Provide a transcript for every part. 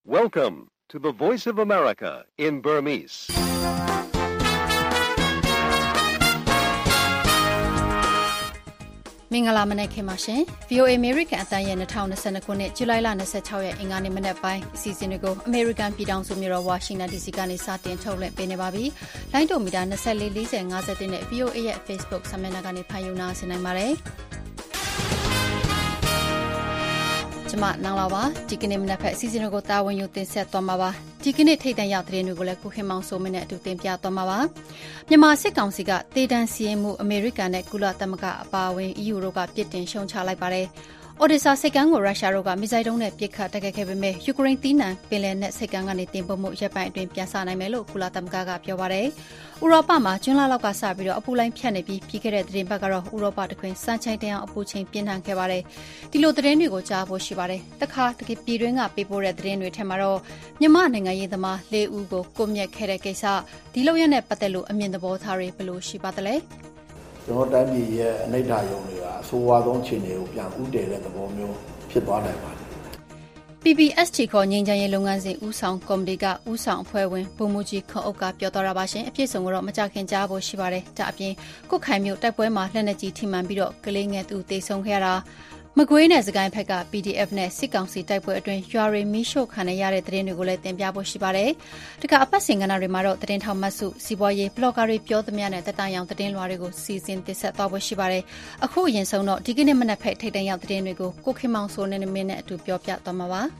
Welcome to the Voice of America in Burmese. ။မင်္ဂလာမနက်ခင်းပါရှင်။ VOA American အသံရဲ့2022ခုနှစ်ဇူလိုင်လ26ရက်အင်္ဂါနေ့မနက်ပိုင်းအစီအစဉ်တွေကို American ပြည်ထောင်စုမြို့တော် Washington DC ကနေစတင်ထုတ်လွှင့်ပေးနေပါပြီ။လိုင်းဒိုမီတာ24 40 51နဲ့ VOA ရဲ့ Facebook စာမျက်နှာကနေဖန်ယူနာဆင်နိုင်ပါတယ်။ကျမနောင်လာပါဒီကနေ့မနက်ဖက်အစီအစဉ်တွေကိုတာဝန်ယူတင်ဆက်သွားမှာပါဒီကနေ့ထိတ်တန့်ရောက်တဲ့တွေကိုလည်းကုခင်မောင်ဆိုမင်းနဲ့အတူတင်ပြသွားမှာပါမြန်မာစစ်ကောင်စီကတေတန်းစီရင်မှုအမေရိကန်နဲ့ကုလသမဂ္ဂအပါအဝင် EU တို့ကပြစ်တင်ရှုံချလိုက်ပါတယ်အော်ဒီဆာစိတ်ကန်းကိုရုရှားတို့ကမစ်ဇိုင်းဒုံးနဲ့ပစ်ခတ်တိုက်ခိုက်ခဲ့ပေမဲ့ယူကရိန်းတီးနံပင်လယ်နက်စိတ်ကန်းကနေတင်ပို့မှုရပ်ပိုင်းအတွင်းပြန်ဆနိုင်မယ်လို့ကုလသမဂ္ဂကပြောပါတယ်ဥရောပမှာကျွန်းလလောက်ကစပြီးတော့အပူလိုင်းဖြတ်နေပြီးပြီးခဲ့တဲ့သတင်းပတ်ကတော့ဥရောပတခွင်စမ်းချိန်တရားအပူချိန်ပြင်းထန်ခဲ့ပါတယ်ဒီလိုသတင်းတွေကိုကြားဖို့ရှိပါတယ်တခါတကယ်ပြည်တွင်းကပေးပို့တဲ့သတင်းတွေထဲမှာတော့မြန်မာနိုင်ငံရေးသမား၄ဦးကိုကိုမြက်ခဲ့တဲ့ကိစ္စဒီလိုရတဲ့ပတ်သက်လို့အမြင်သဘောထားတွေဘယ်လိုရှိပါသလဲကျွန်တော်တိုင်းပြည်ရဲ့အနိဋ္ဌာယုံတွေကအဆိုးဝါးဆုံးအခြေအနေကိုပြန်ဥတည်တဲ့သဘောမျိုးဖြစ်သွားနိုင်ပါတယ် PPST ခေါ်ငြိမ်းချမ်းရေးလုပ်ငန်းစဉ်ဦးဆောင်ကော်မတီကဦးဆောင်အဖွဲ့ဝင်ဗိုလ်မှူးကြီးခွန်အုပ်ကပြောသွားတာပါရှင်အပြည့်စုံကတော့မကြခင်ကြားဖို့ရှိပါတယ်ဒါအပြင်ကုတ်ခိုင်မြို့တိုက်ပွဲမှာလက်နက်ကြီးထိမှန်ပြီးတော့ကလေးငယ်သူတေဆုံးခဲ့ရတာမကွေးနဲ့စကိုင်းဘက်က PDF နဲ့စစ်ကောင်စီတိုက်ပွဲအတွင်းရွာရီမီရှို့ခံရတဲ့သတင်းတွေကိုလည်းတင်ပြဖို့ရှိပါတယ်။တခါအပတ်စဉ်ကဏ္ဍတွေမှာတော့သတင်းထောက်မတ်စုစီးပွားရေးဘလော့ဂါတွေပြောသမျှနဲ့တက်တန်ရောင်သတင်းလွှာတွေကိုစီစဉ်တင်ဆက်သွားဖို့ရှိပါတယ်။အခုအရင်ဆုံးတော့ဒီကနေ့မနက်ဖက်ထိတ်တန့်ရောက်သတင်းတွေကိုကိုခင်မောင်စိုးနေမင်းနဲ့အတူပြောပြသွားမှာပါ။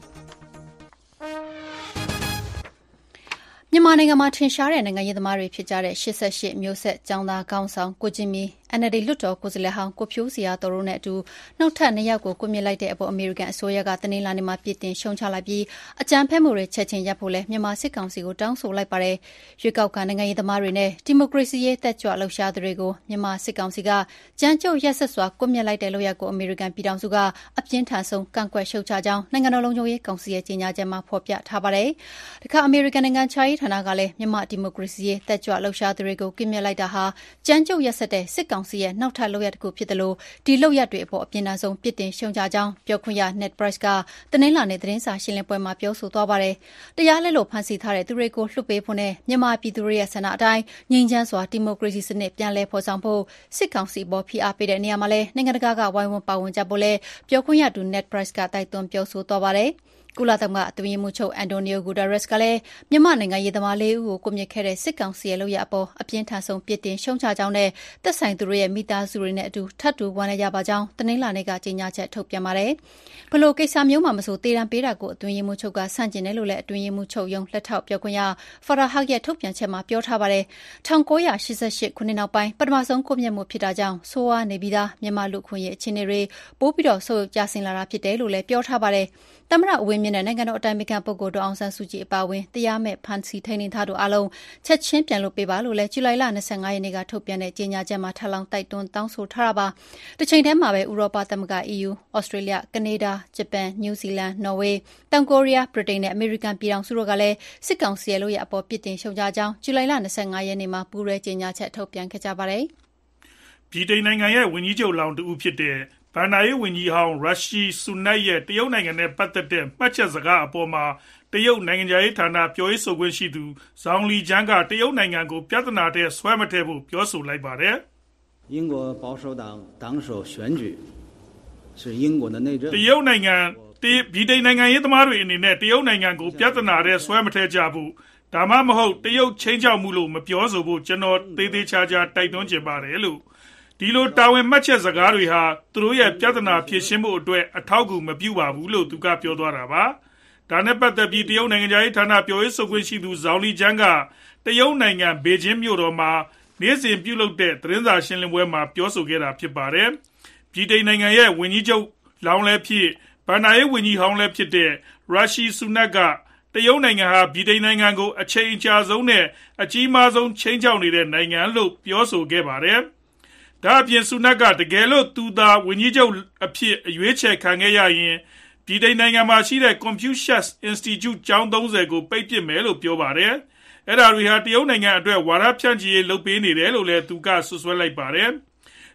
မြန်မာနိုင်ငံမှာထင်ရှားတဲ့နိုင်ငံရေးသမားတွေဖြစ်ကြတဲ့88မျိုးဆက်ကျောင်းသားခေါင်းဆောင်ကိုဂျင်မီ NLD လွတ်တော်ကိုယ်စားလှယ်ဟောင်းကိုဖြိုးစရာတော်တို့နဲ့အတူနောက်ထပ်2ယောက်ကိုကွပ်မျက်လိုက်တဲ့အပေါ်အမေရိကန်အစိုးရကတနင်္လာနေ့မှာပြစ်တင်ရှုံချလိုက်ပြီးအကြမ်းဖက်မှုတွေချက်ချင်းရပ်ဖို့လဲမြန်မာစစ်ကောင်စီကိုတောင်းဆိုလိုက်ပါတယ်။ရွေးကောက်ခံနိုင်ငံရေးသမားတွေနဲ့ဒီမိုကရေစီရေးတက်ကြွလှုပ်ရှားသူတွေကိုမြန်မာစစ်ကောင်စီကကြမ်းကြုတ်ရက်စက်စွာကွပ်မျက်လိုက်တဲ့လုပ်ရပ်ကိုအမေရိကန်ပြည်ထောင်စုကအပြင်းထန်ဆုံးကန့်ကွက်ရှုတ်ချကြောင်းနိုင်ငံတော်လုံခြုံရေးကောင်စီရဲ့ကြေညာချက်မှာဖော်ပြထားပါတယ်။တခါအမေရိကန်နိုင်ငံခြားရေးဌာနကလည်းမြန်မာဒီမိုကရေစီရေးတက်ကြွလှုပ်ရှားသူတွေကိုကွပ်မျက်လိုက်တာဟာကြမ်းကြုတ်ရက်စက်တဲ့စစ်ကောင်စီရဲ့နောက်ထပ်လုပ်ရပ်တစ်ခုဖြစ်တယ်လို့ဒီလုပ်ရပ်တွေအပေါ်အပြင်းထန်ဆုံးပြစ်တင်ရှုံချကြောင်းပြောခွင့်ရ Ned Price ကတနင်္လာနေ့သတင်းစာရှင်းလင်းပွဲမှာပြောဆိုသွားပါတယ်။တရားလက်လို့ဖမ်းဆီးထားတဲ့သူတွေကိုလွှတ်ပေးဖို့နဲ့မြန်မာပြည်သူတွေရဲ့ဆန္ဒအတိုင်းငြိမ်းချမ်းစွာဒီမိုကရေစီစနစ်ပြန်လည်ဖော်ဆောင်ဖို့စစ်ကောင်စီပေါ်ဖိအားပေးတဲ့နေရာမှာလည်းနိုင်ငံတကာကဝိုင်းဝန်းပါဝင်ကြဖို့လဲပြောခွင့်ရသူ Ned Price ကတိုက်တွန်းပြောဆိုသွားပါတယ်။ကုလသမဂ္ဂအတွင်းရေးမှူးချုပ်အန်တိုနီယိုဂူတာရက်စ်ကလည်းမြန်မာနိုင်ငံရေးသမား၄ဦးကိုကွပ်မျက်ခဲ့တဲ့စစ်ကောင်စီရဲ့လုပ်ရပ်အပေါ်အပြင်းထန်ဆုံးပြစ်တင်ရှုံချကြောင်းနဲ့သက်ဆိုင်သူတွေရဲ့မိသားစုတွေနဲ့အတူထပ်တူဝမ်းနည်းကြပါကြောင်းတနင်္လာနေ့ကကြေညာချက်ထုတ်ပြန်ပါတယ်။ဘလို့ကိစ္စမျိုးမှမဆိုတေးတံပေးတာကိုအတွင်းရေးမှူးချုပ်ကဆန့်ကျင်တယ်လို့လည်းအတွင်းရေးမှူးချုပ်ရုံးလက်ထောက်ပြောခွင့်ရဖာရာဟတ်ရဲ့ထုတ်ပြန်ချက်မှာပြောထားပါတယ်။1988ခုနှစ်နောက်ပိုင်းပထမဆုံးကွပ်မျက်မှုဖြစ်တာကြောင့်ဆိုးဝါးနေပြီးသားမြန်မာလူခွင့်ရေးအခြေအနေတွေပိုးပြီးတော့ဆိုးကျဆင်းလာတာဖြစ်တယ်လို့လည်းပြောထားပါတယ်။သမ္မတဦးဝင်းမြင့်နဲ့နိုင်ငံတော်အတိုင်ပင်ခံပုဂ္ဂိုလ်ဒေါ်အောင်ဆန်းစုကြည်အပါအဝင်တရားမဲ့ဖမ်းဆီးထိန်းသိမ်းထားသူအလုံးချက်ချင်းပြန်လွှတ်ပေးပါလို့လည်းဇူလိုင်လ25ရက်နေ့ကထုတ်ပြန်တဲ့ကြေညာချက်မှာထပ်လောင်းတိုက်တွန်းတောင်းဆိုထားတာပါ။တစ်ချိန်တည်းမှာပဲဥရောပသမဂ္ဂ EU, ဩစတြေးလျ, ကနေဒါ, ဂျပန်, နယူးဇီလန်, နော်ဝေး, တောင်ကိုရီးယား, ဗြိတိန်နဲ့အမေရိကန်ပြည်ထောင်စုတို့ကလည်းစစ်ကောင်စီရဲ့လုပ်ရပ်အပေါ်ပြစ်တင်ရှုံချကြောင်းဇူလိုင်လ25ရက်နေ့မှာပူးရဲကြေညာချက်ထုတ်ပြန်ခဲ့ကြပါတယ်။ဗြိတိန်နိုင်ငံရဲ့ဝန်ကြီးချုပ်လောင်တူဖြစ်တဲ့ဘန်နာရေးဝန်ကြီးဟောင်းရရှိဆူနက်ရဲ့တရုတ်နိုင်ငံနဲ့ပတ်သက်တဲ့မှတ်ချက်စကားအပေါ်မှာတရုတ်နိုင်ငံရေးဌာနပြောရေးဆိုခွင့်ရှိသူဇောင်လီကျန်းကတရုတ်နိုင်ငံကိုပြဿနာတဲ့ဆွဲမထည့်ဖို့ပြောဆိုလိုက်ပါတယ်။英国保守党党首选举是英国的内政တရုတ်နိုင်ငံဗြိတိန်နိုင်ငံရေးသမားတွေအနေနဲ့တရုတ်နိုင်ငံကိုပြဿနာတဲ့ဆွဲမထည့်ကြဘူးဒါမှမဟုတ်တရုတ်ချင်းချောက်မှုလို့မပြောဆိုဖို့ကျွန်တော်သေးသေးချာချာတိုက်တွန်းချင်ပါတယ်လို့ဒီလိုတာဝန်မှတ်ချက်စကားတွေဟာသူတို့ရဲ့ပြဿနာဖြေရှင်းဖို့အတွက်အထောက်အကူမပြုပါဘူးလို့သူကပြောသွားတာပါဒါနဲ့ပတ်သက်ပြီးတရုတ်နိုင်ငံရေးဌာနပြောရေးဆိုခွင့်ရှိသူဇောင်လီကျန်းကတရုတ်နိုင်ငံဘေကျင်းမြို့တော်မှာနေ့စဉ်ပြုလုပ်တဲ့သတင်းစာရှင်းလင်းပွဲမှာပြောဆိုခဲ့တာဖြစ်ပါတယ်ဗြိတိန်နိုင်ငံရဲ့ဝန်ကြီးချုပ်လောင်လည်းဖြစ်ဘန်နာရေးဝန်ကြီးဟောင်းလည်းဖြစ်တဲ့ရရှိဆူနက်ကတရုတ်နိုင်ငံဟာဗြိတိန်နိုင်ငံကိုအချိန်အကြာဆုံးနဲ့အကြီးမားဆုံးချိန်ချောက်နေတဲ့နိုင်ငံလို့ပြောဆိုခဲ့ပါတယ်ဒါအပြင်ဆူနက်ကတကယ်လို့သူသာဝန်ကြီးချုပ်အဖြစ်အရွေးချယ်ခံခဲ့ရရင်ဗြိတိန်နိုင်ငံမှာရှိတဲ့ Confucius Institute ကျောင်း30ကိုပိတ်ပစ်မယ်လို့ပြောပါတယ်အဲ့ဒါတွေဟာတရုတ်နိုင်ငံအတွက်ဝါဒဖြန့်ချီရေးလုပ်ပေးနေတယ်လို့လည်းသူကဆွဆွဲလိုက်ပါတယ်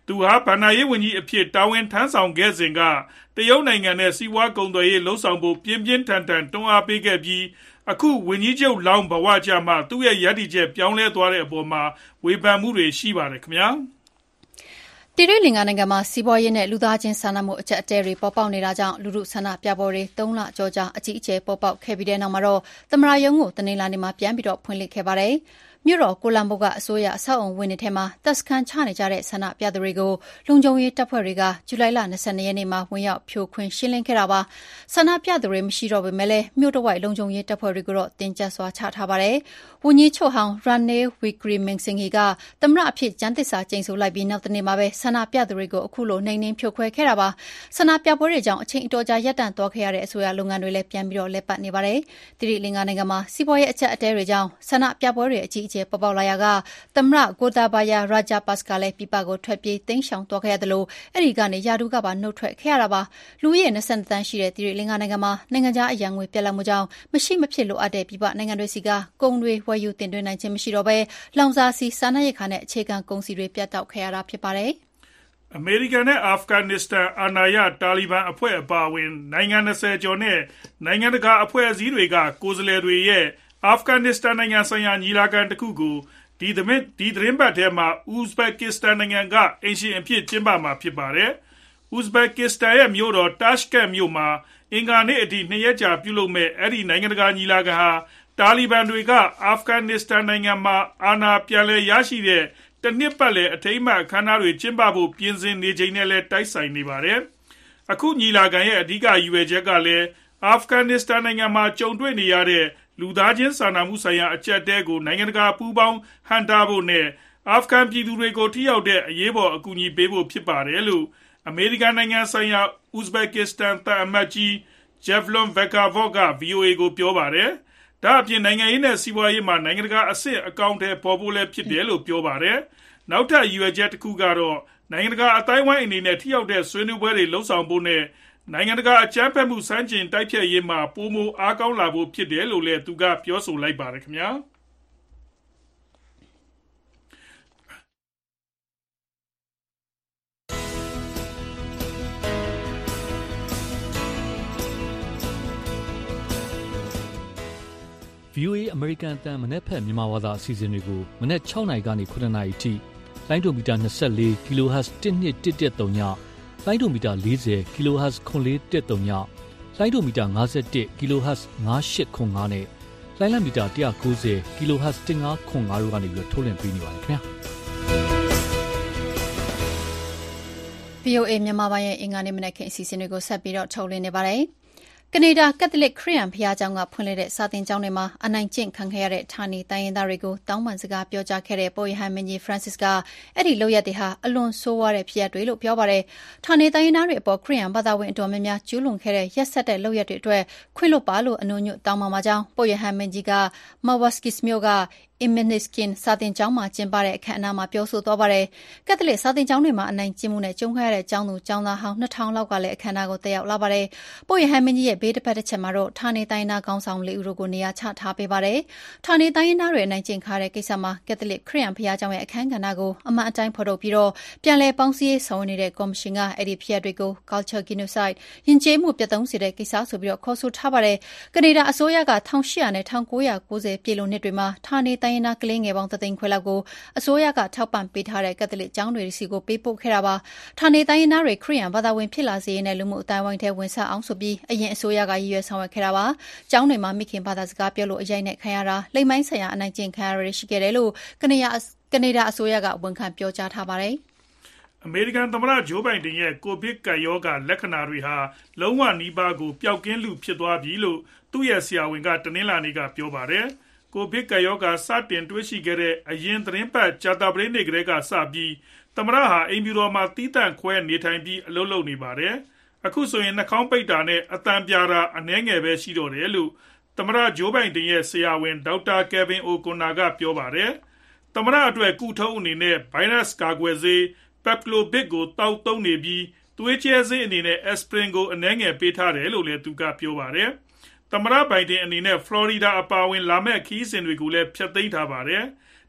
သူဟာဗန်နာရေးဝန်ကြီးအဖြစ်တာဝန်ထမ်းဆောင်ခဲ့စဉ်ကတရုတ်နိုင်ငံနဲ့စီးပွားကုန်သွယ်ရေးလှုပ်ဆောင်ဖို့ပြင်းပြင်းထန်ထန်တွန်းအားပေးခဲ့ပြီးအခုဝန်ကြီးချုပ်လောင်းဘဝကြမှာသူ့ရဲ့ရည်တည်ချက်ပြောင်းလဲသွားတဲ့အပေါ်မှာဝေဖန်မှုတွေရှိပါတယ်ခင်ဗျာတိရိလင်္ကာနိုင်ငံမှာစီးပွားရေးနဲ့လူသားချင်းစာနာမှုအကျပ်အတည်းတွေပေါ်ပေါက်နေတာကြောင့်လူထုဆန္ဒပြပွဲတွေ3 လကျော်ကြာအကြီးအကျယ်ပေါ်ပေါက်ခဲ့ပြီးတဲ့နောက်မှာတော့သမ္မတရုံးကိုတနင်္လာနေ့မှာပြန်ပြီးဖွင့်လှစ်ခဲ့ပါတယ်။မြို့တော်ကိုလံဘိုကအစိုးရအဆောက်အုံဝင်းထဲမှာတပ်စခန်းချနေကြတဲ့ဆန္ဒပြသူတွေကိုလုံခြုံရေးတပ်ဖွဲ့တွေကဇူလိုင်လ22 ရက်နေ့မှာဝင်ရောက်ဖြိုခွင်းရှင်းလင်းခဲ့တာပါ။ဆန္ဒပြသူတွေမရှိတော့ပေမဲ့လည်းမြို့တော်ဝိုက်လုံခြုံရေးတပ်ဖွဲ့တွေကိုတော့တင်းကျပ်စွာချထားပါတယ်။ဝန်ကြီးချုပ်ဟောင်း Ranil Wickremesinghe ကသမ္မတအဖြစ်ကျမ်းသစ္စာကျိန်ဆိုလိုက်ပြီးနောက်တနေ့မှာပဲဆန္ဒပြသူတွေကိုအခုလိုနှိမ်နင်းဖြိုခွဲခဲ့တာပါ။ဆန္ဒပြပွဲတွေကြောင့်အချိန်အတော်ကြာရပ်တန့်သွားခဲ့ရတဲ့အစိုးရလုပ်ငန်းတွေလည်းပြန်ပြီးလည်ပတ်နေပါတယ်။တိရိလင်္ကာနိုင်ငံမှာစီးပွားရေးအကျပ်အတည်းတွေကြောင့်ဆန္ဒပြပွဲတွေအကြီးအကျယ်ပေါ်ပေါက်လာရာကသမ္မတ Gotabaya Rajapaksa ကလည်းပြည်ပကိုထွက်ပြေးတိမ်းရှောင်သွားခဲ့ရသလိုအဲဒီကနေရာထူးကပါနှုတ်ထွက်ခဲ့ရတာပါ။လူဦးရေ22 သန်းရှိတဲ့တိရိလင်္ကာနိုင်ငံမှာနိုင်ငံခြားအရန်ငွေပြတ်လပ်မှုကြောင့်မရှိမဖြစ်လိုအပ်တဲ့ပြည်ပနိုင်ငံတွေစီကကုန်တွေဝယ်ယူတင်သွင်းနိုင်ခြင်းမရှိတော့ဘဲလောင်စာဆီစားနပ်ရိက္ခာနဲ့အခြေခံကုန်စည်တွေပြတ်တောက်ခဲ့ရတာဖြစ်ပါတယ်။အမေရိကန်နဲ့အာဖဂန်နစ္စတန်အာဏာရတာလီဘန်အဖွဲ့အပါအဝင်နိုင်ငံ20ကျော်နဲ့နိုင်ငံတကာအဖွဲ့အစည်းတွေကကိုယ်စားလှယ်တွေရဲ့အာဖဂန်နစ္စတန်နိုင်ငံဆိုင်ရာညီလာခံတစ်ခုကိုဒီသတင်းပတ်ထဲမှာဥဇဘက်ကစ္စတန်နိုင်ငံကအိမ်ရှင်အဖြစ်ကျင်းပမှာဖြစ်ပါတယ်။ဥဇဘက်ကစ္စတန်ရဲ့မြို့တော်တာရှ်ကတ်မြို့မှာအင်္ဂါနေ့အထိ2 ရက်ကြာပြုလုပ်မဲ့အဲ့ဒီနိုင်ငံတကာညီလာခံဟာတာလီဘန်တွေကအာဖဂန်နစ္စတန်နိုင်ငံမှာအာဏာပြန်လည်ရရှိတဲ့တနှစ်ပတ်လည်အထိမ်းအမှတ်အခမ်းအနားတွေကျင်းပဖို့ပြင်ဆင်နေချိန်နဲ့လည်းတိုက်ဆိုင်နေပါတယ်။အခုညီလာခံရဲ့အဓိကရည်ရွယ်ချက်ကလည်းအာဖဂန်နစ္စတန်နိုင်ငံမှာကြုံတွေ့နေရတဲ့လူသားချင်းစာနာမှုဆိုင်ရာအကျပ်အတည်းကိုနိုင်ငံတကာပူးပေါင်းဟန့်တားဖို့နဲ့အာဖဂန်ပြည်သူတွေကိုထိရောက်တဲ့အရေးပေါ်အကူအညီပေးဖို့ဖြစ်ပါတယ်လို့အမေရိကန်နိုင်ငံဆိုင်ရာဥဇဘက်ကစ္စတန်သံအမတ်ကြီး Javlon Vakavov က VOA ကိုပြောပါတယ်။ဒါအပြင်နိုင်ငံရေးနဲ့စီးပွားရေးမှာနိုင်ငံတကာအဆင့်အကောင့်ထဲပေါ်ဖို့လည်းဖြစ်တယ်လို့ပြောပါတယ်။နောက်ထပ်ရည်ရွယ်ချက်တစ်ခုကတော့နိုင်ငံတကာအတိုင်းဝိုင်းအနေနဲ့ထိရောက်တဲ့ဆွေးနွေးပွဲတွေလှုပ်ဆောင်ဖို့နဲ့နိုင်ငံတကာအကြမ်းဖက်မှုစန့်ကျင်တိုက်ဖျက်ရေးမှာပိုမိုအားကောင်းလာဖို့ဖြစ်တယ်လို့လည်းသူကပြောဆိုလိုက်ပါတယ်ခင်ဗျာ VOA အမေရိကန်အသံမနက်ဖက်မြန်မာဘာသာအစီအစဉ်တွေကိုမနက်6 နာရီကနေ9 နာရီထိလိုင်းဒိုမီတာ24 kHz 1211.3ညလိုင်းဒိုမီတာ40 kHz 9413ညလိုင်းဒိုမီတာ51 kHz 9805နဲ့လိုင်းလံမီတာ190 kHz 1505တို့ကနေပြီးထုတ်လွှင့်ပေးနေပါတယ်ခင်ဗျာ VOA မြန်မာပိုင်းရဲ့အင်္ဂါနေ့မနက်ခင်းအစီအစဉ်တွေကိုဆက်ပြီးထုတ်လွှင့်နေပါတယ်။ကနေဒါကက်သလစ်ခရစ်ယာန်ဘုရားကျောင်းကဖွင့်လှစ်တဲ့စာသင်ကျောင်းတွေမှာအနိုင်ကျင့်ခံခဲ့ရတဲ့ဌာနေတိုင်းရင်းသားတွေကိုတောင်းပန်စကားပြောကြားခဲ့တဲ့ပုပ်ရဟန်းမင်းကြီး Francis ကအဲ့ဒီလုပ်ရက်တွေဟာအလွန်ဆိုးဝါးတဲ့ဖြစ်ရပ်တွေလို့ပြောပါတယ်။ဌာနေတိုင်းရင်းသားတွေအပေါ်ခရစ်ယာန်ဘာသာဝင်အတော်များများကျူးလွန်ခဲ့တဲ့ရက်စက်တဲ့လုပ်ရက်တွေအတွက်ခွင့်လွှတ်ပါလို့အနူးညွတ်တောင်းပန်ပါကြောင်းပုပ်ရဟန်းမင်းကြီးက Mawaskis မြို့ကImeniskin စာသင်ကျောင်းမှာကျင်းပတဲ့အခမ်းအနားမှာပြောဆိုသွားပါတယ်။ကက်သလစ်စာသင်ကျောင်းတွေမှာအနိုင်ကျင့်မှုနဲ့ကြုံခဲ့ရတဲ့ကျောင်းသူကျောင်းသားဟောင်း2000လောက်ကလည်းအခမ်းအနားကိုတက်ရောက်လာပါတယ်။ပုပ်ရဟန်းမင်းကြီးရဲ့ဘေးတစ်ဖက်တစ်ချက်မှာတော့ဌာနေတိုင်းသားခေါင်းဆောင်4ဦးတို့ကိုနေရာချထားပေးပါတယ်။ဌာနေတိုင်းသားတွေအနိုင်ကျင့်ခါတဲ့ကိစ္စမှာကက်သလစ်ခရစ်ယာန်ဘုရားကျောင်းရဲ့အခမ်းကဏ္ဍကိုအမှန်အတိုင်းဖော်ထုတ်ပြီးတော့ပြန်လည်ပေါင်းစည်းရေးဆောင်ရွက်နေတဲ့ကော်မရှင်ကအဲ့ဒီဖြစ်ရပ်တွေကို culture genocide ယဉ်ကျေးမှုပြတ်သုံးစေတဲ့ကိစ္စဆိုပြီးတော့ခေါ်ဆိုထားပါတယ်။ကနေဒါအစိုးရက1800နဲ့1990ပြည်လွန်နှစ်တွေမှာဌာနေတိုင်းသားကလေးငယ်ပေါင်း3 သိန်းခွဲလောက်ကိုအစိုးရကထောက်ပံ့ပေးထားတဲ့ကက်သလစ်ကျောင်းတွေစီကိုပေးပို့ခဲ့တာပါ။ဌာနေတိုင်းရင်းသားတွေခရစ်ယာန်ဘာသာဝင်ဖြစ်လာစေရေးနဲ့လူမှုအတိုင်းဝိုင်းထဲဝင်ဆက်အောင်ဆိုပြီးအရင်အစိုးရကရည်ရွယ်ဆောင်ရွက်ခဲ့တာပါ။ကျောင်းတွေမှာမိခင်ဘာသာစကားပြောလို့အရိုက်နဲ့ခံရတာလိမ်မိုင်းဆိုင်ရာအနိုင်ကျင့်ခံရတာရှိခဲ့တယ်လို့ကနေဒါအစိုးရကဝန်ခံပြောကြားထားပါတယ်။အမေရိကန်သမ္မတဂျိုးဘိုင်ဒန်ရဲ့ကိုဗစ်ကပ်ရောဂါလက္ခဏာတွေဟာလုံးဝနီးပါးကိုပျောက်ကင်းလူဖြစ်သွားပြီလို့သူ့ရဲ့ဆရာဝန်ကတနင်္လာနေ့ကပြောပါတယ်။ကိုဗစ်ကပ်ရောဂါစတင်တွေ့ရှိခဲ့တဲ့အရင်သတင်းပတ်ကြာသပတေးနေ့ကတည်းကစပြီးသမ္မတဟာအိမ်ဖြူတော်မှာတီးတန့်ခွဲနေထိုင်ပြီးအလုပ်လုပ်နေပါတယ်။အခုဆိုရင်နှာခေါင်းပိတ်တာနဲ့အသံပြတာအနည်းငယ်ပဲရှိတော့တယ်လို့သမ္မတဂျိုးဘိုင်ဒန်ရဲ့ဆရာဝန်ဒေါက်တာကယ်ဗင်အိုကွန်နာကပြောပါတယ်။သမ္မတအတွက်ကုထုံးအနေနဲ့ဗိုင်းရပ်စ်ကာကွယ်ဆေး Paxlovid ကိုတောက်သုံးနေပြီးသွေးကြဲဆေးအနေနဲ့ Aspirin ကိုအနည်းငယ်ပေးထားတယ်လို့လည်းသူကပြောပါတယ်။သမ္မတဘိုင်ဒန်အနေနဲ့ဖလော်ရီဒါအပါအဝင်လာမယ့်ခီးစဉ်တွေကိုလည်းဖျက်သိမ်းထားပါတယ်။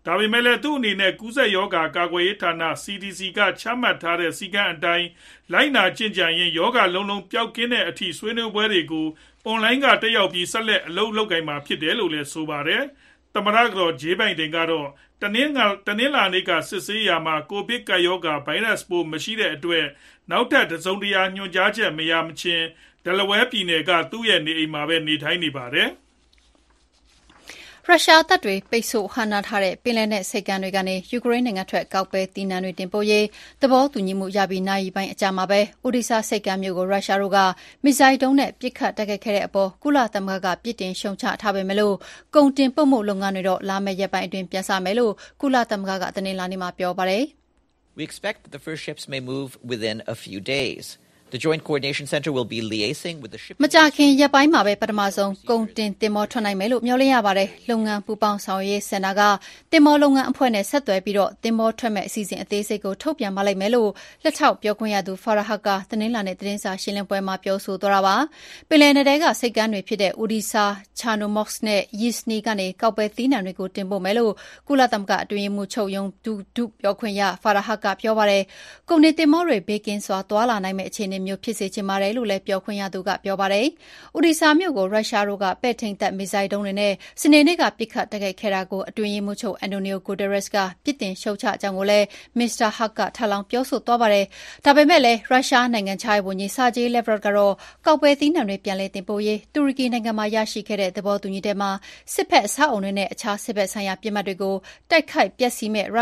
ဒါပေမဲ့လည်းသူ့အနေနဲ့ကူးစက်ရောဂါကာကွယ်ရေးဌာန CDC ကချမှတ်ထားတဲ့စည်းကမ်းအတိုင်းလိုက်နာကျင့်ကြံရင်ရောဂါလုံးလုံးပျောက်ကင်းတဲ့အထိဆွေးနွေးပွဲတွေကိုအွန်လိုင်းကတက်ရောက်ပြီးဆက်လက်အလုပ်လုပ်ကိုင်မှာဖြစ်တယ်လို့လည်းဆိုပါတယ်။သမ္မတကတော့ဂျေးဘိုင်ဒန်ကတော့တနင်္လာနေ့ကစစ်ဆေးရာမှာကိုဗစ်ကပ်ရောဂါဗိုင်းရပ်စ်ပိုးမရှိတဲ့အတွက်နောက်ထပ်တစုံတရာညွှန်ကြားချက်မရမချင်းဒလဝဲပြည်နယ်ကသူ့ရဲ့နေအိမ်မှာပဲနေထိုင်နေပါတယ်။ရုရှားတပ်တွေပိတ်ဆို့ဟန်နာထားတဲ့ပင်လယ်နက်ဆိပ်ကမ်းတွေကနေယူကရိန်းနိုင်ငံထွက်ကောက်ပဲသီးနှံတွေတင်ပို့ရေးသဘောတူညီမှုရပြီးနာရီပိုင်းအကြာမှာပဲအိုဒီဆာဆိပ်ကမ်းမြို့ကိုရုရှားတို့ကမစ်ဇိုင်းဒုံးနဲ့ပစ်ခတ်တိုက်ခိုက်ခဲ့တဲ့အပေါ်ကုလသမဂ္ဂကပြစ်တင်ရှုံချထားပေမဲ့ကုန်တင်ပို့မှုလုပ်ငန်းတွေတော့လာမယ့်ရက်ပိုင်းအတွင်းပြန်စမယ်လို့ကုလသမဂ္ဂကတနင်္လာနေ့မှာပြောပါတယ်။ We expect that the first ships may move within a few days.The Joint Coordination Center will be liaising with the shipping. မကြာခင်ရက်ပိုင်းမှာပဲပထမဆုံးကုန်တင်သင်္ဘောထွက်နိုင်မယ်လို့မျှော်လင့်ရပါတယ်။လုပ်ငန်းပူးပေါင်းဆောင်ရွက်ရေးစင်တာကသင်္ဘောလုပ်ငန်းအဖွဲ့နဲ့ဆက်သွယ်ပြီးသင်္ဘောထွက်မဲ့အစီအစဉ်အသေးစိတ်ကိုထုတ်ပြန်ပါလိမ့်မယ်လို့လက်ထောက်ပြောခွင့်ရသူ Farah ကတနင်္လာနေ့သတင်းစာရှင်းလင်းပွဲမှာပြောဆိုသွားတာပါ။ပင်လယ်နယ်ထဲကဆိပ်ကမ်းတွေဖြစ်တဲ့ Odisa, Chernomorsk နဲ့ Yizhny ကနေကောက်ပဲသီးနှံတွေကိုတင်ပို့မယ်လို့ကုလသမဂ္ဂအတွင်းရေးမှူးချုပ်ရုံးဒုပြောခွင့်ရ Farah ကပြောပါတယ်။ကုန်တင်သင်္ဘောတွေဘေးကင်းစွာသွားလာနိုင်မယ့်အခြေအနေမျိုးဖြစ်စေချင်ပါတယ်လို့လည်းပြောခွင့်ရသူကပြောပါတယ်။ဥဒီစာမြို့ကိုရုရှားတို့ကပဲ့ထိန်တပ်မစ်ဇိုင်းဒုံးတွေနဲ့စနေနေ့ကပစ်ခတ်တိုက်ခိုက်ခဲ့တာကိုအတွင်းရေးမှူးချုပ်အန်တိုနီယိုဂူတရက်စ်ကပြစ်တင်ရှုတ်ချကြောင်းကိုလည်းမစ္စတာဟတ်ကထပ်လောင်းပြောဆိုသွားပါတယ်။ဒါပေမဲ့လည်းရုရှားနိုင်ငံခြားရေးဝန်ကြီးဆာဂျေးလက်ဗရက်ကတော့ကောက်ပဲသီးနှံတွေပြန်လည်တင်ပို့ရေးတူရကီနိုင်ငံမှာရရှိခဲ့တဲ့သဘောတူညီတဲ့မှာစစ်ဖက်အဆောက်အုံတွေနဲ့အခြားစစ်ဖက်ဆိုင်ရာပြစ်မှတ်တွေကိုတိုက်ခိုက်ဖျက်ဆီးမဲ့ရု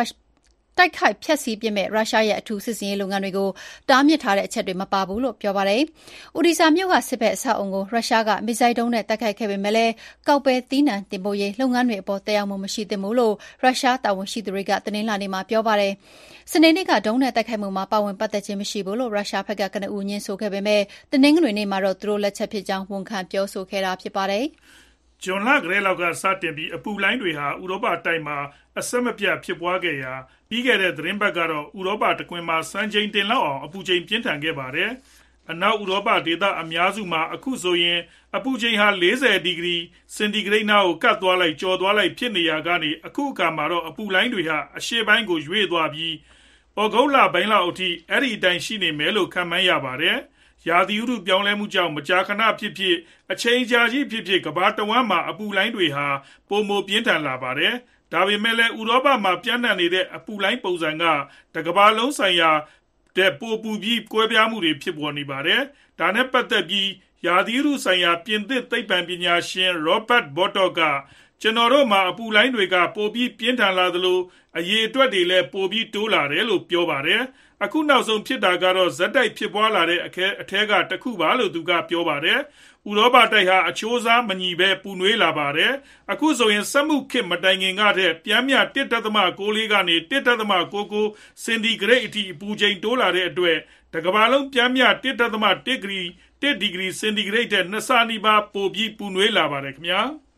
ရှားရဲ့အထူးစစ်စင်ရေးလုပ်ငန်းတွေကိုတားမြစ်ထားတဲ့အချက်တွေမပါဘူးလို့ပြောပါတယ်။ဥဒီစာမြို့ကစစ်ဘက်အဆောက်အုံကိုရုရှားကမစ်ဇိုင်းဒုံးနဲ့တိုက်ခိုက်ခဲ့ပေမဲ့လည်းကောက်ပဲသီးနှံတင်ပို့ရေးလုပ်ငန်းတွေအပေါ်သက်ရောက်မှုမရှိသင့်ဘူးလို့ရုရှားတာဝန်ရှိသူတွေကတနင်္လာနေ့မှာပြောပါတယ်။စနေနေ့ကဒုံးနဲ့တိုက်ခိုက်မှုမှာပါဝင်ပတ်သက်ခြင်းမရှိဘူးလို့ရုရှားဘက်ကကနဦးညင်းဆိုခဲ့ပေမဲ့တနင်္ဂနွေနေ့မှာတော့သူတို့လက်ချက်ဖြစ်ကြောင်းဝန်ခံပြောဆိုခဲ့တာဖြစ်ပါတယ်။ဂျွန်လကလေးလောက်ကစတင်ပြီးအပူလိုင်းတွေဟာဥရောပတိုက်မှာအဆက်မပြတ်ဖြစ်ပွားခဲ့ရာပြီးခဲ့တဲ့သတင်းပတ်ကတော့ဥရောပတကွင်မှာစံချိန်တင်လောက်အောင်အပူချိန်ပြင်းထန်ခဲ့ပါတယ်။အနောက်ဥရောပဒေသအများစုမှာအခုဆိုရင်အပူချိန်ဟာ40ဒီဂရီစင်တီဂရိတ်နာကိုကတ်သွားလိုက်ကျော်သွားလိုက်ဖြစ်နေရကနေအခုအခါမှာတော့အပူလိုင်းတွေဟာအရှေ့ပိုင်းကိုရွေ့သွားပြီးဩဂုတ်လပိုင်းလောက်အထိအဲ့ဒီအတိုင်းရှိနေမယ်လို့ခန့်မှန်းရပါတယ်။ရာသီဥတုပြောင်းလဲမှုကြောင့်မကြာခဏဖြစ်ဖြစ်အချိန်ကြာကြီးဖြစ်ဖြစ်ကမ္ဘာတဝန်းမှာအပူလိုင်းတွေဟာပိုမိုပြင်းထန်လာပါတယ်။ဒါပေမဲ့လည်းဥရောပမှာပြန့်နှံ့နေတဲ့အပူလိုင်းပုံစံကတကမ္ဘာလုံးဆိုင်ရာတဲ့ပိုပူပြီးကွဲပြားမှုတွေဖြစ်ပေါ်နေပါတယ်။ဒါနဲ့ပတ်သက်ပြီးရာသီဥတုဆိုင်ရာပြင်သစ်သိပ္ပံပညာရှင် Robert Botok ကကျွန်တော်တို့မှာအပူလိုင်းတွေကပိုပြီးပြင်းထန်လာသလိုအရေအတွက်တွေလည်းပိုပြီးတိုးလာတယ်လို့ပြောပါတယ်။အခုနောက်ဆုံးဖြစ်တာကတော့ဇက်တိုက်ဖြစ်ပွားလာတဲ့အထဲကတစ်ခုပါလို့သူကပြောပါတယ်။ဥရောပတိုက်ဟာအချိုးစားမညီပဲပူနွေးလာပါတယ်။အခုဆိုရင်စက်မှုခေတ်မတိုင်ခင်ကတည်းကပြန်မြ 1.6 ကနေ 1.99 စင်တီဂရိတ်အထိအပူချိန်တိုးလာတဲ့အတွက်တကမ္ဘာလုံးပြန်မြ 1.1 ဒီဂရီစင်တီဂရိတ်တဲ့2ဆနီးပါးပိုပြီးပူနွေးလာပါတယ်ခင်ဗျာ။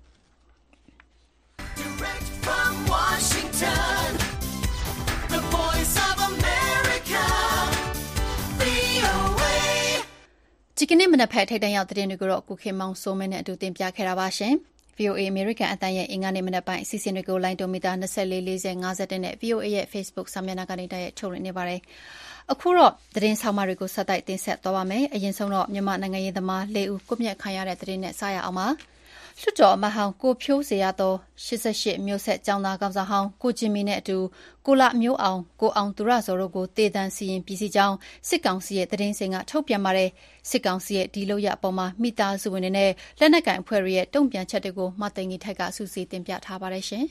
Direct from Washington, the voice of America, VOA. ဒီကနေ့မနက်ဖက်ထိတ်တန့်ရောက်သတင်းတွေကိုတော့ကုခင်မောင်စိုးမင်းနဲ့အတူတင်ပြခဲ့တာပါရှင်။ VOA American အတန်းရဲ့အင်္ဂါနေ့မနက်ပိုင်းအစီအစဉ်တွေကိုလိုင်းဒိုမီတာ24 40 50နဲ့ VOA ရဲ့ Facebook စာမျက်နှာကနေတိုက်ရိုက်ထုတ်လွှင့်နေပါတယ်။အခုတော့သတင်းဆောင်မတွေကိုဆက်တိုက်တင်ဆက်သွားပါမယ်။အရင်ဆုံးတော့မြန်မာနိုင်ငံရေးသမား၄ဦးကွပ်မျက်ခံရတဲ့သတင်းနဲ့စရအောင်ပါ။လွှတ်တော်အမတ်ဟောင်းကိုဖြိုးစရာတော်88မျိုးဆက်ကျောင်းသားကောင်ဆောင်ဟောင်းကိုဂျင်မီနဲ့အတူကိုလမျိုးအောင်ကိုအောင်သူရဇော်တို့ကိုတေတံစီရင်ပြည်စည်းကြောင်းစစ်ကောင်စီရဲ့သတင်းစင်ကထုတ်ပြန်ပါတယ်စစ်ကောင်စီရဲ့ဒီလိုရအပေါ်မှာမိသားစုဝင်တွေနဲ့လက်နက်ကိုင်အဖွဲ့တွေရဲ့တုံ့ပြန်ချက်တွေကိုမသိင်ကြီးထိုက်ကစူးစီးတင်ပြထားပါတယ်ရှင်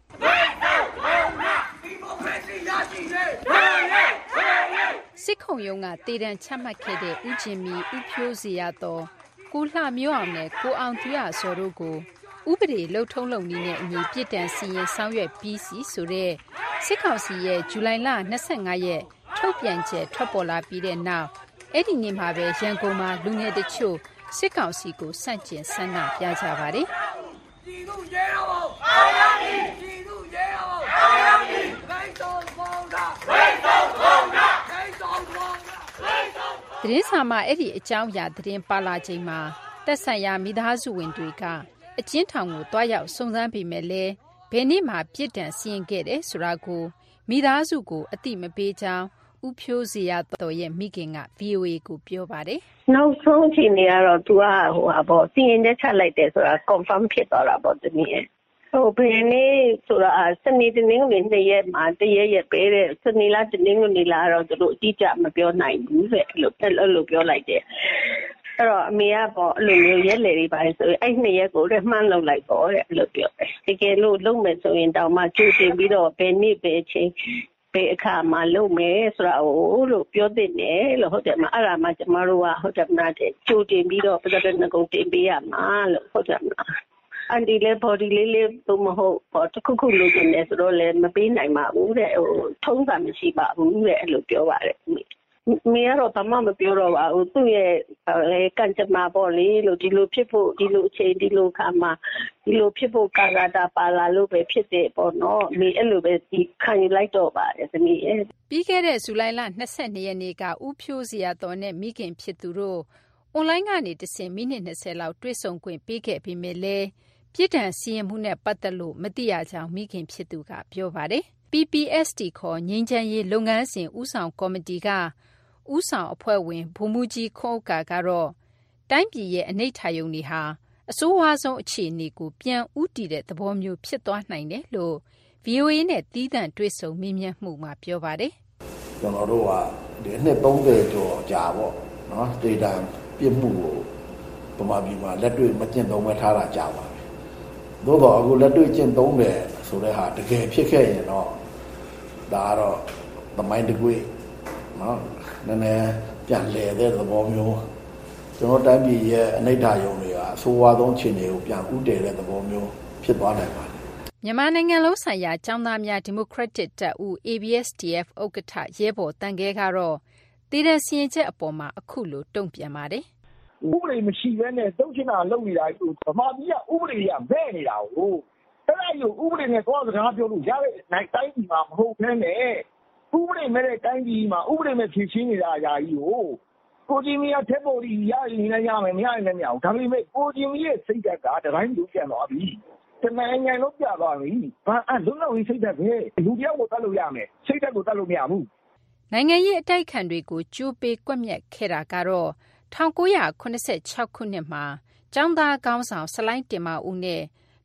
စစ်ခုံရုံးကတေတံချမှတ်ခဲ့တဲ့ဦးဂျင်မီဦးဖြိုးစရာတော်ကိုလှမျိုးအောင်နဲ့ကိုအောင်သူရဇော်တို့ကိုဥပဒေလှုပ်ထုံးလုပ်နည်းနဲ့အညီပြစ်ဒဏ်စီရင်ဆောင်ရွက်ပြီးစီဆိုတဲ့စစ်ကောင်စီရဲ့ဇူလိုင်လ25ရက်ထုတ်ပြန်ချက်ထွက်ပေါ်လာပြီးတဲ့နောက်အဲ့ဒီနေ့မှာပဲရန်ကုန်မှာလူငယ်တချို့စစ်ကောင်စီကိုဆန့်ကျင်ဆန္ဒပြကြပါတယ်ပြည်သူရဲတော်အောင်ရမည်ပြည်သူရဲတော်အောင်ရမည်လိုက်တော်ပေါင်းတာလိုက်တော်ပေါင်းတာလိုက်တော်ပေါင်းတာသတင်းစာမှာအဲ့ဒီအကြောင်းအရာသတင်းပါလာချိန်မှာတက်ဆိုင်ရာမိသားစုဝင်တွေကအကျဉ်းထောင်ကိုတွားရောက်စုံစမ်းပြီးမဲ့လဲဘယ်နေ့မှပြစ်ဒဏ်စီရင်ခဲ့တယ်ဆိုတာကိုမိသားစုကိုအသိမပေးကြောင်းဦးဖြိုးစရာတော်ရဲ့မိခင်က VOA ကိုပြောပါတယ်။နောက်ဆုံးအချိန်တွေကတော့ तू ကစီရင်ချက်ချလိုက်တယ်ဆိုတာ confirm ဖြစ်သွားတာပေါ့တမီးရဲ့ဘယ်နေ့ဆိုတာစနေတနင်္ဂနွေ2ရက်မှာတရက်ပေးတဲ့စနေလားတနင်္ဂနွေလားတော့သူတို့အတိအကျမပြောနိုင်ဘူးတဲ့အဲ့လိုပြောလိုက်တယ်အဲ့တော့အမေကပေါ့အဲ့လိုမျိုးရက်လေတွေပါဆိုရင်အဲ့2ရက်ကိုမှန်းလုပ်လိုက်ပေါ့တဲ့အဲ့လိုပြောတယ်တကယ်လို့လုပ်မယ်ဆိုရင်တောင်မှကြိုတင်ပြီးတော့ဘယ်နေ့ပဲချင်းဘယ်အခါမှလုပ်မယ်ဆိုတာလို့ပြောတဲ့နဲ့လို့ဟုတ်တယ်မအဲ့ဒါမှကျမတို့ကဟုတ်တယ်မလားတဲ့ကြိုတင်ပြီးတော့ပတ်သက်တဲ့ငုံတင်ပေးရမှာလို့ဟုတ်တယ်မလားအန်ဒီလေ body လေးတော့မဟုတ်ပေါ့တခုလိုချင်တယ်ဆိုတော့လည်းမပေးနိုင်ပါဘူးတဲ့ထုံးစံမရှိပါဘူးတဲ့အဲ့လိုပြောပါတယ်မေကတော့ဘာမှမပြောတော့ပါဘူးသူ့ရဲ့ကံကြမ္မာပေါ့လေလို့ဒီလိုဖြစ်ဖို့ဒီလိုအချိန်ဒီလိုခါမှာဒီလိုဖြစ်ဖို့ကာကတာပါလာလို့ပဲဖြစ်တယ်ပေါ့နော်မေအဲ့လိုပဲဒီခံယူလိုက်တော့ပါတယ်သမီးရဲ့ပြီးခဲ့တဲ့ဇူလိုင်လ22ရက်နေ့ကဦးဖြိုးစရာတော်နဲ့မိခင်ဖြစ်သူတို့အွန်လိုင်းကနေတဆင့်မိနစ်20လောက်တွေ့ဆုံခွင့်ပေးခဲ့ပြီးမြဲလဲပြစ်ဒဏ်စီရင်မှုနဲ့ပတ်သက်လို့မသိရကြောင်းမိခင်ဖြစ်သူကပြောပါတယ် PPST ခေါ်ငြိမ်းချမ်းရေးလုပ်ငန်းစဉ်ဦးဆောင်ကော်မတီကဦးဆောင်အဖွဲ့ဝင်ဗိုလ်မှူးကြီးခွန်ဥက္ကာကတော့တိုင်းပြည်ရဲ့အနိဋ္ဌာရုံတွေဟာအဆိုးဝါးဆုံးအခြေအနေကိုပြန်ဦးတည်တဲ့သဘောမျိုးဖြစ်သွားနိုင်တယ်လို့ VOA နဲ့သီးသန့်တွေ့ဆုံမေးမြန်းမှုမှာပြောပါတယ်ကျွန်တော်တို့ကဒီနှစ်30ကျော်ကြာပေါ့နော်ဒေတာပြစ်မှုကိုဗမာပြည်မှာလက်တွေ့မကျင့်သုံးမထားတာကြာပါပြီသို့တော့အခုလက်တွေ့ကျင့်သုံးတယ်ဆိုတဲ့ဟာတကယ်ဖြစ်ခဲ့ရင်တော့ဒါကတော့သမိုင်းတစ်ကွေ့နော်နည်းနည်းပြန်လဲတဲ့သဘောမျိုးကျွန်တော်တိုင်းပြည်ရဲ့အနိဋ္ဌာရုံတွေကအဆိုးဝါးဆုံးအခြေအနေကိုပြန်ဥတည်တဲ့သဘောမျိုးဖြစ်သွားနိုင်ပါတယ်မြန်မာနိုင်ငံလုံးဆိုင်ရာကျောင်းသားများဒီမိုကရက်တစ်တပ်ဦး ABSDF ဥက္ကဋ္ဌရဲဘော်တန်ခဲကတော့တည်တဲ့စီရင်ချက်အပေါ်မှာအခုလိုတုံ့ပြန်ပါတယ်ဥပဒေမရှိဘဲနဲ့တုံ့ချင်တာလုပ်နေတာကိုဗမာပြည်ကဥပဒေကမဲ့နေတာကိုအဲ့ဒါကိုဥပဒေနဲ့တော့စကားပြောလို့ရတဲ့တိုင်းပြည်မှာမဟုတ်ဘဲနဲ့ဥပဒေမဲ့တဲ့တိုင်းပြည်မှာဥပဒေမဲ့ဖြည့်ရှင်းနေတာအရာကြီးကိုကြီးမီးထက်ပေါ်ဒီရရင်လည်းရမယ်မရရင်လည်းမရဘူးဒါပေမဲ့ကိုကြီးမီးရဲ့စိတ်ဓာတ်ကတတိုင်းလူပြန်သွားပြီတနိုင်ငံလုံးပြသွားပြီဘာလုံးလုံးစိတ်ဓာတ်ပဲလူတယောက်ကိုတတ်လို့ရမယ်စိတ်ဓာတ်ကိုတတ်လို့မရဘူးနိုင်ငံရေးအတိုက်ခံတွေကိုကြိုးပေးကွက်မြက်ခဲ့တာကတော့1986ခုနှစ်မှာကျောင်းသားကောင်းဆောင်စလိုင်းတင်မဦးနဲ့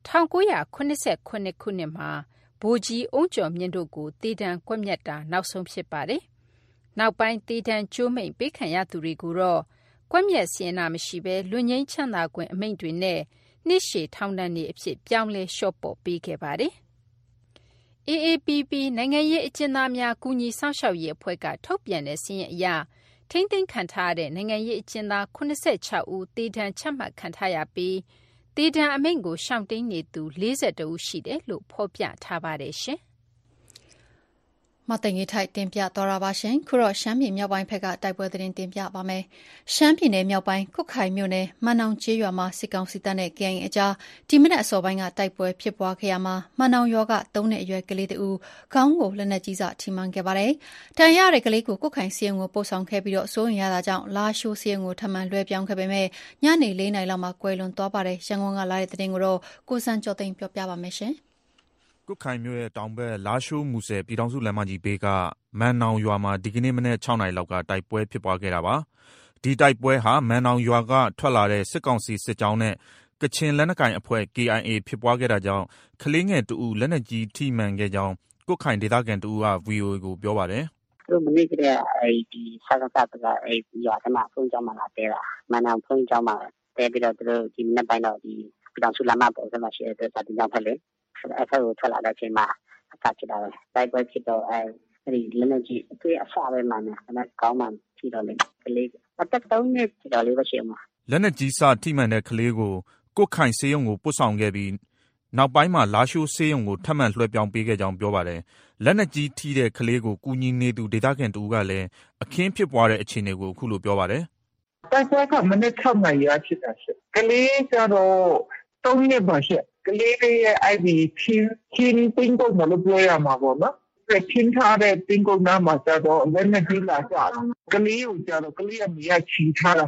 1989ခုနှစ်မှာဗိုလ်ကြီးအုံးကျော်မြင့်တို့ကိုတည်တံကွက်မြက်တာနောက်ဆုံးဖြစ်ပါတယ်။နောက်ပိုင်းတည်တံကျိုးမိန်ပေးခံရသူတွေကိုတော့ကွက်မြက်စီရင်တာမရှိဘဲလွတ်ငြိမ်းချမ်းသာခွင့်အမိန့်တွေနဲ့နှစ်ရှည်ထောင်ဒဏ်တွေအဖြစ်ပြောင်းလဲလျှော့ပေါ့ပေးခဲ့ပါတယ်။ AAPP နိုင်ငံရေးအကျဉ်းသားများကူညီစောင့်ရှောက်ရေးအဖွဲ့ကထုတ်ပြန်တဲ့စာရင်းအရထိန်းသိမ်းခံထားရတဲ့နိုင်ငံရေးအကျဉ်းသား86ဦးတည်တံချမှတ်ခံထားရပြီးတည်တံအမိန့်ကိုရှောင်တိန်နေသူ42ဦးရှိတယ်လို့ဖော်ပြထားပါတယ်ရှင်။မသိင်္ဂီထိုက်တင်ပြတော်တာပါရှင်ခုတော့ရှမ်းပြည်မြောက်ပိုင်းဘက်ကတိုက်ပွဲသတင်းတင်ပြပါမယ်ရှမ်းပြည်နယ်မြောက်ပိုင်းကုတ်ခိုင်မြို့နယ်မန်နောင်ကျေးရွာမှာစစ်ကောင်စီတပ်နဲ့ KIA အကြားဒီမနက်အစောပိုင်းကတိုက်ပွဲဖြစ်ပွားခဲ့ရမှာမန်နောင်ရွာက3နှစ်အရွယ်ကလေးတဦးခေါင်းကိုလက်နက်ကြီးစထိမှန်ခဲ့ပါတယ်တန်ရတဲ့ကလေးကိုကုတ်ခိုင်စီရင်ကိုပို့ဆောင်ခဲ့ပြီးတော့စိုးရင်ရတာကြောင့်လာရှိုးစီရင်ကိုထပ်မံလွှဲပြောင်းခဲ့ပေမဲ့ညနေ4 နာရီလောက်မှာကွယ်လွန်သွားပါတယ်ရန်ကုန်ကလာတဲ့သတင်းကိုတော့ကိုစံကျော်သိန်းပြောပြပါမယ်ရှင်ကုတ်ခိုင်မြို့ရဲ့တောင်ဘက်လာရှိုးမူဆယ်ပြည်ထောင်စုလမ်းမကြီးဘေးကမန်နောင်ရွာမှာဒီကနေ့မနေ့6 နာရီလောက်ကတိုက်ပွဲဖြစ်ပွားခဲ့တာပါဒီတိုက်ပွဲဟာမန်နောင်ရွာကထွက်လာတဲ့စစ်ကောင်စီစစ်ကြောင်းနဲ့ကချင်လက်နက်ကိုင်အဖွဲ့ KIA ဖြစ်ပွားခဲ့တာကြောင့်ကလေးငယ်တူလက်နက်ကြီးထိမှန်ခဲ့ကြောင်းကုတ်ခိုင်ဒေသခံတူက VOA ကိုပြောပါတယ်သူမနေ့ကတည်းကဒီဆက်စပ်ကရွာထဲမှာဖုန်းကြောင်းမှာလာတဲတာမန်နောင်ဖုန်းကြောင်းမှာတဲပြီးတော့သူတို့ဒီနေ့ပိုင်းတော့ဒီပြည်ထောင်စုလမ်းမပေါ်မှာရှိတဲ့စာတင်ကြောင်းဖက်လေအဲ့ဒါကိုထွက်လာတဲ့အချိန်မှာအဖတ်ဖြစ်တာပဲတိုက်ပွဲဖြစ်တော့အဲ့ဒီလက်နက်ကြီးအတွေ့အဆပဲမှန်တယ်အဲ့ဒါကောင်းမှဖြစ်တော့လေကလေးအသက်3 နှစ်ဖြစ်တော့လေးပဲရှိမှာလက်နက်ကြီးစထိမှန်တဲ့ကလေးကိုကုတ်ခိုင်ဆေးရုံကိုပို့ဆောင်ခဲ့ပြီးနောက်ပိုင်းမှာလာရှိုးဆေးရုံကိုထပ်မံလွှဲပြောင်းပေးခဲ့ကြောင်းပြောပါတယ်လက်နက်ကြီးထိတဲ့ကလေးကိုကူညီနေသူဒေသခံတူကလည်းအခင်းဖြစ်ပွားတဲ့အခြေအနေကိုအခုလိုပြောပါတယ်တိုက်ပွဲကမနေ့6 နာရီအဖြစ်တာရှိကလေးကတော့3 နှစ်ပါရှိကလေးရဲ့အဲ့ဒီချင်းတင်းကုန်မလို့ပြောရမှာပေါ့နော်။ချင်းထားတဲ့တင်းကုန်နာမှာကျတော့လက်နက်ကြီးလာကြတယ်။ကလေးကိုကျတော့ကလေးအမေကချီထားတာ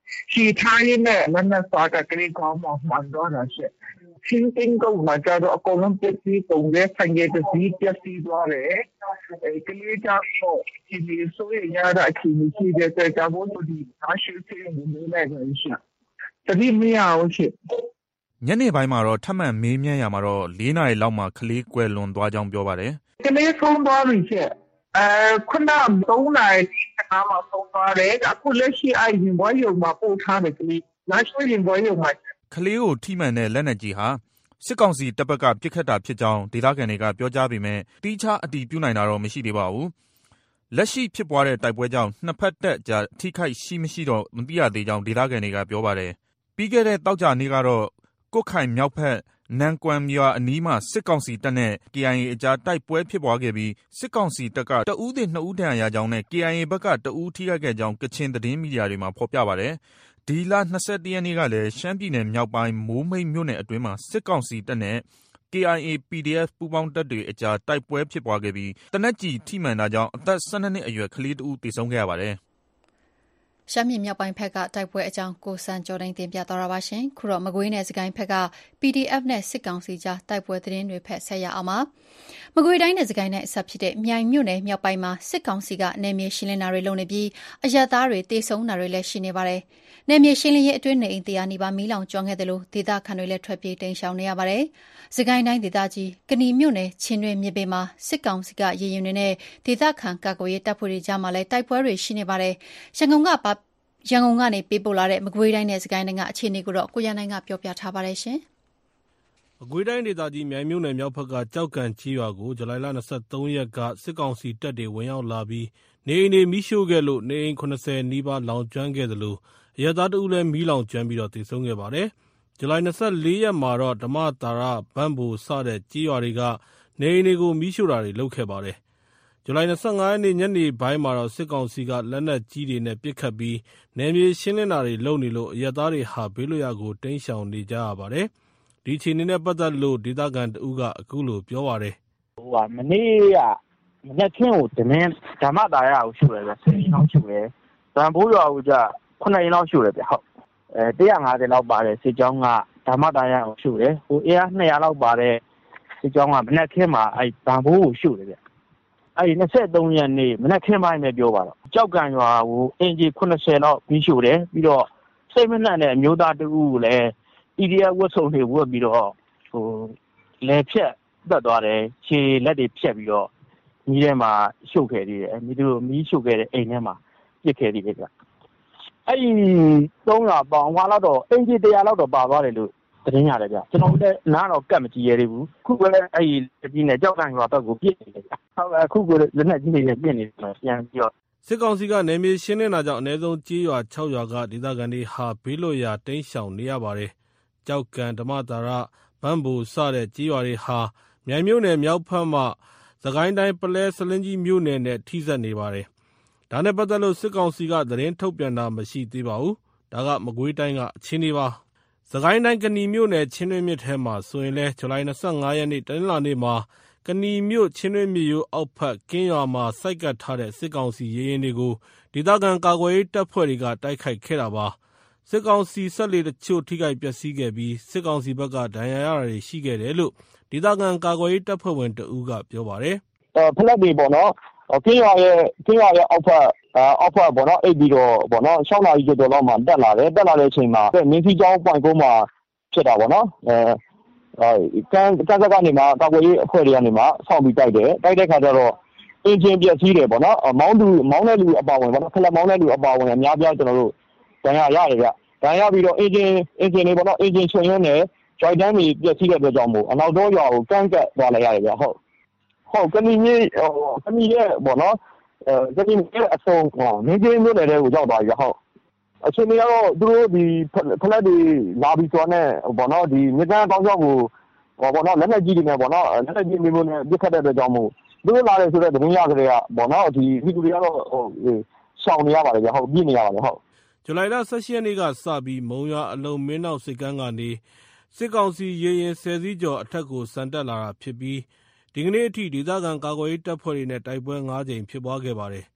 ရှည်ထားရင်းနဲ့လက်နဲ့စားကကလေးကောင်းမှမှန်တော့တာရှင့်ချင်းတင်းကုန်းမှာကြတော့အကုန်လုံးပြည့်စည်ကုန်တဲ့ဆိုင်ရတဲ့စီးပြည့်စည်သွားတယ်ကလေးကြောင့်ဒီဆိုရရတာအချင်းကြီးတဲ့ကြောင့်ဘုရားဒီအားရှိသေးတယ်နေလိုက်ပါရှင့်တတိမရအောင်ရှင့်ညနေပိုင်းမှာတော့ထပ်မံမေးမြန်းရမှာတော့4 နာရီလောက်မှာကလေးကွယ်လွန်သွားကြောင်းပြောပါတယ်ကလေးဆုံးသွားပြီရှင့်ခုန3 နာရီမှာဆုံးသွားတယ်အခုလက်ရှိရင်ဘွားရုံမှာပို့ထားတယ်ကလေးလာရှိရင်ဘွားရုံမှာကလေးကိုထိမှန်တဲ့လက်နက်ကြီးဟာစစ်ကောင်စီတပ်ဘက်ကပစ်ခတ်တာဖြစ်ကြောင်းဒေသခံတွေကပြောကြားပေမဲ့တိကျအတည်ပြုနိုင်တာတော့မရှိသေးပါဘူးလက်ရှိဖြစ်ပွားတဲ့တိုက်ပွဲကြောင့်နှစ်ဖက်တပ်ကြားထိခိုက်ရှိမရှိတော့မသိရသေးကြောင်းဒေသခံတွေကပြောပါတယ်ပြီးခဲ့တဲ့တောက်ကြနေ့ကတော့ကုတ်ခိုင်မြောက်ဖက်နန်ကွမ်ရွာအနီးမှာစစ်ကောင်စီတပ်နဲ့ KIA အကြားတိုက်ပွဲဖြစ်ပွားခဲ့ပြီးစစ်ကောင်စီတပ်ကတအူးသည့်2 ဦးဒဏ်ရာရကြောင်းနဲ့ KIA ဘက်ကတအူးထိခိုက်ခဲ့ကြောင်းကချင်သတင်းမီဒီယာတွေမှာဖော်ပြပါတယ်ဒီလ21ရက်နေ့ကလည်းရှမ်းပြည်နယ်မြောက်ပိုင်းမိုးမိတ်မြို့နယ်အတွင်းမှာစစ်ကောင်စီတပ်နဲ့ KIA PDF ပူးပေါင်းတပ်တွေအကြားတိုက်ပွဲဖြစ်ပွားခဲ့ပြီးတနက်ကြီးထိမှန်တာကြောင့်အသက်12နှစ်အရွယ်ကလေးတဦးသေဆုံးခဲ့ရပါတယ်ရှမ်းပြည်မြောက်ပိုင်းဘက်ကတိုက်ပွဲအကြောင်းကိုစံကျော်တိုင်းတင်ပြသွားတာပါရှင်ခုတော့မကွေးနယ်စကိုင်းဘက်က PDF နဲ့စစ်ကောင်စီကြားတိုက်ပွဲသတင်းတွေဖက်ဆက်ရအောင်ပါမကွေးတိုင်းနယ်စကိုင်းနဲ့အဆက်ဖြစ်တဲ့မြိုင်မြို့နယ်မြောက်ပိုင်းမှာစစ်ကောင်စီကနယ်မြေရှင်းလင်းတာတွေလုပ်နေပြီးအရပ်သားတွေတေဆုံးတာတွေလည်းရှိနေပါတယ်နယ်မြေရှင်းလင်းရေးအတွင်းနေအိမ်100နီးပါးမီးလောင်ကျွမ်းခဲ့တယ်လို့ဒေသခံတွေလည်းထွက်ပြေးတိမ်းရှောင်နေရပါတယ်စကိုင်းတိုင်းဒေသကြီးကဏီမြို့နယ်ချင်းတွင်းမြေပေးမှာစစ်ကောင်စီကရေရင်တွေနဲ့ဒေသခံကာကွယ်ရေးတပ်ဖွဲ့တွေကြားမှာလည်းတိုက်ပွဲတွေရှိနေပါတယ်ရန်ကုန်ကနေပေးပို့လာတဲ့မကွေးတိုင်းနယ်စကိုင်းတိုင်းကအခြေအနေကိုတော့ကိုရန်နိုင်ကပြောပြထားပါတယ်ရှင်မကွေးတိုင်းဒေသကြီးမြိုင်မြို့နယ်မြောက်ဘက်ကကြောက်ကန်ကြီးရွာကိုဇူလိုင်လ23ရက်ကစစ်ကောင်စီတပ်တွေဝင်ရောက်လာပြီးနေအိမ်တွေမီးရှို့ခဲ့လို့နေအိမ်80နီးပါးလောင်ကျွမ်းခဲ့သလိုအရပ်သားတဦးလည်းမီးလောင်ကျွမ်းပြီးတော့သေဆုံးခဲ့ပါတယ်။ဇူလိုင်24ရက်မှာတော့ဓမ္မတာရဘန့်ဘူစတဲ့ကြီးရွာတွေကနေအိမ်တွေကိုမီးရှို့တာတွေလုပ်ခဲ့ပါတယ်။ဇူလိုင်25ရက်နေ့ညနေပိုင်းမှာတော့စစ်ကောင်စီကလက်နက်ကြီးတွေနဲ့ပစ်ခတ်ပြီးနယ်မြေရှင်းလင်းတာတွေလုပ်နေလို့အရပ်သားတွေဟာဘေးလွတ်ရာကိုတိမ်းရှောင်နေကြရပါတယ်။ဒီအခြေအနေနဲ့ပတ်သက်လို့ဒေသခံတဦးကအခုလိုပြောပါတယ်။မနေ့ကမနေ့ကင်းကိုဓမ္မတာရကိုရှို့တယ်ဗျ10ရင်လောက်ရှို့တယ်။ဗန်ဘိုးရွာကိုကြ9ရင်လောက်ရှို့တယ်ဗျဟုတ်150လောက်ပါတယ်စစ်ကြောင်းကဓမ္မတာရကိုရှို့တယ်ဟိုအား200လောက်ပါတယ်စစ်ကြောင်းကမနေ့ကင်းမှာအဲဗန်ဘိုးကိုရှို့တယ်ဗျအဲဒီ23ရက်နေ့မနေ့ကင်းပိုင်းပဲပြောပါတော့ကြောက်ကန်ရွာကိုအင်ဂျီ80လောက်ပြီးရှို့တယ်ပြီးတော့စိတ်မနှံ့တဲ့အမျိုးသားတဦးကိုလည်း PDF ဝတ်စုံတွေဝတ်ပြီးတော့ဟိုလဲဖြက်တက်သွားတယ်ခြေလက်တွေဖြက်ပြီးတော့မီးထဲမှာရှို့ခဲ့သေးတယ်မီးရှို့ခဲ့တဲ့အိမ်ထဲမှာပြစ်ခဲ့သေးတယ်ဗျအဲ့ဒီ300ပေါင်ဟွာလောက်တော့အင်ဂျီ100လောက်တော့ပါသွားတယ်လို့သတင်းရတယ်ဗျကျွန်တော်လည်းနားတော့ကတ်မကြည့်ရသေးဘူးခုကလည်းအဲ့ဒီကြီးနဲ့ကြောက်ကန်ရွာဘက်ကိုပြစ်နေတယ်ဗျဟုတ်ကဲ့အခုကလည်းလက်နဲ့ကြီးနေပြစ်နေတယ်ပြန်ပြီးတော့စစ်ကောင်စီကနယ်မြေရှင်းလင်းတာကြောင့်အနည်းဆုံးကြေးရွာ6ရွာကဒေသခံတွေဟာဘေးလွတ်ရာတိမ်းရှောင်နေရပါတယ်ကြောက်ကန်ဓမ္မတာရဘန့်ဘူစတဲ့ကြေးရွာတွေဟာမြိုင်မြို့နယ်မြောက်ဖက်မှစကိုင်းတိုင်းပလဲစလင်းကြီးမြို့နယ်နဲ့ထိစပ်နေပါတယ်ဒါနဲ့ပတ်သက်လို့စစ်ကောင်စီကသတင်းထုတ်ပြန်တာမရှိသေးပါဘူးဒါကမကွေးတိုင်းကအခြေအနေပါစကိုင်းတိုင်းကဏီမြို့နယ်ချင်းတွင်းမြစ်ထဲမှာဆိုရင်လဲဇူလိုင်25ရက်နေ့တနင်္လာနေ့မှာကဏီမြို့ချင်းတွင်းမြစ်ရိုးအောက်ဖက်ကင်းရွာမှာစိုက်ကပ်ထားတဲ့စစ်ကောင်စီရေရင်တွေကိုဒေသခံကာကွယ်ရေးတပ်ဖွဲ့တွေကတိုက်ခိုက်ခဲ့တာပါစစ်ကောင်စီဆက်လေတချို့ထိခိုက်ပျက်စီးခဲ့ပြီးစစ်ကောင်စီဘက်ကဒဏ်ရာရတာတွေရှိခဲ့တယ်လို့ဒေသခံကာကွယ်ရေးတပ်ဖွဲ့ဝင်တဦးကပြောပါတယ်ဖလက်တွေပေါ့နော်ကင်းရွာရဲ့အောက်ဖက်ပေါ့နော်အိပ်ပြီးတော့ပေါ့နော်6နာရီကျော်လောက်မှတက်လာတဲ့အချိန်မှာမင်းကြီးကျောင်းပွိုင်ကုန်းမှာဖြစ်တာပေါ့နော်ကန်ကနေမှကာကွယ်ရေးအဖွဲ့တွေကနေမှဆောင်းပြီးတိုက်တဲ့ခါကျတော့အင်ဂျင်ပျက်စီးတယ်ပေါ့နော်မောင်းတဲ့လူအပါဝင်ပေါ့နော်ဖလက်မောင်းတဲ့လူအပါဝင်အများပြားကျွန်တော်တို့ဒဏ်ရာရတယ်ဗျဒဏ်ရာပြီးတော့အင်ဂျင်တွေပေါ့နော်အင်ဂျင်ချွန်ရုံးနဲ့ joy တန်းတွေပျက်စီးတဲ့အတွက်ကြောင့်မို့အနောက်တော့ရွာကိုကန့်ကတ်သွားလိုက်ရတယ်ဗျဟုတ်ကဏီရဲ့ပေါ့နော်ကဏီရဲ့အဆုံးမင်းကြီးမြို့နယ်ထဲကိုရောက်သွားပြီဟုတ်အချိန်ကြီးကတော့သူတို့ဒီဖလက်တွေလာပြီးဆိုတော့ပေါ့နော်ဒီမြကန်းကောင်းကြောက်ကိုပေါ့နော်လက်နက်ကြီးတွေနဲ့ပေါ့နော်လက်နက်ကြီးမျိုးနဲ့ပြစ်ခတ်တဲ့အတွက်ကြောင့်မို့သူတို့လာတယ်ဆိုတော့သတင်းရကြတဲ့ကပေါ့နော်ဒီလူတွေကတော့ရှောင်နေရပါတယ်ဗျဟုတ်ပြည့်နေရပါတယ်ဟုတ်ဇူလိုင်လ18ရက်နေ့ကစပြီးမုံရွာအလုံးမင်းနောက်စိတ်ကန်းကနေစစ်ကောင်စီရေရင်10စီးကျော်အထက်ကိုစံတက်လာတာဖြစ်ပြီးဒီကနေ့အထိဒေသခံကာကွယ်ရေးတပ်ဖွဲ့တွေနဲ့တိုက်ပွဲ9ကြိမ်ဖြစ်ပွားခဲ့ပါတယ်။စ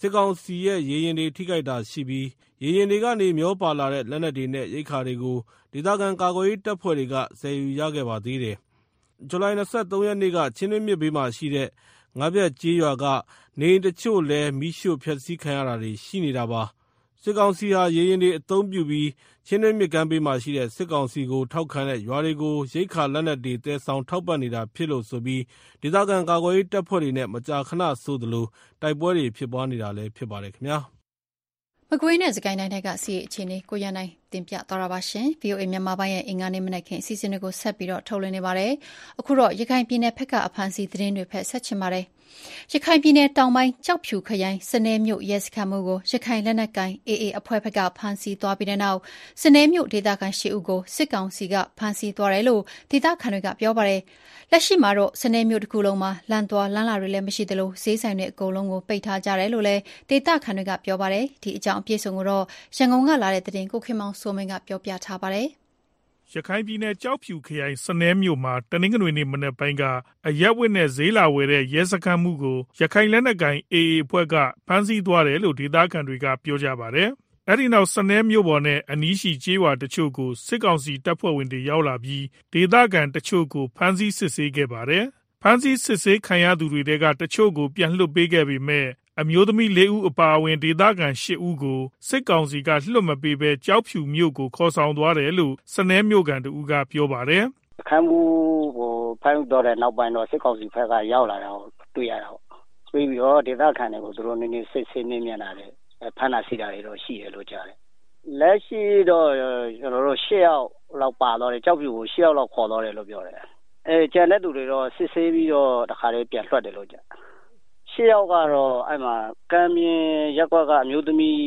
စစ်ကောင်စီရဲ့ရေရင်တွေထိခိုက်တာရှိပြီးရေရင်တွေကနေမျောပါလာတဲ့လက်နက်တွေနဲ့ရိက္ခာတွေကိုဒေသခံကာကွယ်ရေးတပ်ဖွဲ့တွေကဆယ်ယူရခဲ့ပါသေးတယ်။ဇူလိုင်23 ရက်နေ့ကချင်းတွင်းမြစ်ဘေးမှာရှိတဲ့ငါးပြတ်ကျေးရွာကနေတချို့လဲမိရှို့ဖျက်ဆီးခံရတာတွေရှိနေတာပါ။စစ်ကောင်စီဟာရေရင်တွေအသုံးပြုပြီးချင်းတွင်းမြစ်ကမ်းဘေးမှာရှိတဲ့စစ်ကောင်စီကိုထောက်ခံတဲ့ရွာတွေကိုရိက္ခာလက်နက်တွေတဲဆောင်ထောက်ပံ့နေတာဖြစ်လို့ဆိုပြီးဒေသခံကာကွယ်ရေးတပ်ဖွဲ့တွေနဲ့မကြာခဏဆိုသလိုတိုက်ပွဲတွေဖြစ်ပွားနေတာလည်းဖြစ်ပါတယ်ခင်ဗျာ။မကွေးနဲ့စကိုင်းတိုင်းကစီးအခြေအနေကိုရန်နိုင်တင်ပြသွားတာပါရှင်။ VOA မြန်မာပိုင်းရဲ့အင်္ဂါနေ့မနက်ခင်းအစီအစဉ်တွေကိုဆက်ပြီးတော့ထုတ်လွှင့်နေပါတယ်။အခုတော့ရခိုင်ပြည်နယ်ဘက်ကအဖမ်းဆီးသတင်းတွေဖက်ဆက်ချင်ပါတယ်။ရခိုင်ပြည်နယ်တောင်ပိုင်းကြောက်ဖြူခရိုင်စနဲမြို့ရဲစခန်းမှုကိုရခိုင်လက်နက်ကိုင် AA အဖွဲ့ဘက်ကဖမ်းဆီးသွားပြီးတဲ့နောက်စနဲမြို့ဒေသခံ၈ဦးကိုစစ်ကောင်စီကဖမ်းဆီးသွားတယ်လို့ဒေသခံတွေကပြောပါတယ်။လက်ရှိမှာတော့စနဲမြို့တစ်ခုလုံးမှာလမ်းသွားလမ်းလာတွေလည်းမရှိသလိုဈေးဆိုင်တွေအကုန်လုံးကိုပိတ်ထားကြတယ်လို့လည်းဒေသခံတွေကပြောပါတယ်။ဒီအကြောင်းအပြည့်စုံကိုတော့ရန်ကုန်ကလာတဲ့သတင်းကိုခင်မောင်စိုးမင်းကပြောပြထားပါတယ်။ရခိုင်ပြည်နယ်ကြောက်ဖြူခရိုင်စနဲမြို့မှာတနင်္ဂနွေနေ့မနက်ပိုင်းကအရက်ဝတ်နဲ့ဈေးလာဝယ်တဲ့ရဲစခန်းမှုကိုရခိုင်လက်နက်ကိုင် AA အဖွဲ့ကဖမ်းဆီးသွားတယ်လို့ဒေသခံတွေကပြောကြပါတယ်။အဲဒီနောက်စနဲမြို့ပေါ်နဲ့အနီးရှိကျေးရွာတချို့ကိုစစ်ကောင်စီတပ်ဖွဲ့ဝင်တွေရောက်လာပြီးဒေသခံတချို့ကိုဖမ်းဆီးစစ်ဆေးခဲ့ပါတယ်။ဖမ်းဆီးစစ်ဆေးခံရသူတွေကတချို့ကိုပြန်လွှတ်ပေးခဲ့ပေမဲ့အမျိုးသမီး4ဦးအပါအဝင်ဒေသခံ8ဦးကိုစစ်ကောင်စီကလွှတ်မပေးဘဲကြောက်ဖြူမြို့ကိုခေါ်ဆောင်သွားတယ်လို့စနဲမြို့ကန်တူကပြောပါတယ်။အခမ်းမှုကိုဖမ်းတော့တဲ့နောက်ပိုင်းတော့စစ်ကောင်စီဘက်ကရောက်လာတာကိုတွေ့ရတာပေါ့။ပြီးပြီးတော့ဒေသခံတွေကိုသူတို့နည်းနည်းစစ်ဆေးနေမြန်လာတယ်။ဖမ်းတာဆီးတာတွေတော့ရှိတယ်လို့ကြားတယ်။လက်ရှိတော့ကျွန်တော်တို့10ယောက်လောက်ပါတော့တယ်ကြောက်ဖြူကို10ယောက်လောက်ခေါ်တော့တယ်လို့ပြောတယ်။ကျန်တဲ့သူတွေတော့စစ်ဆေးပြီးတော့တခါလေးပြန်လွှတ်တယ်လို့ကြားတယ်ရှေ့ရောက်ကတော့အဲ့မှာကံမြင်ရက်ကွက်ကအမျိုးသမီး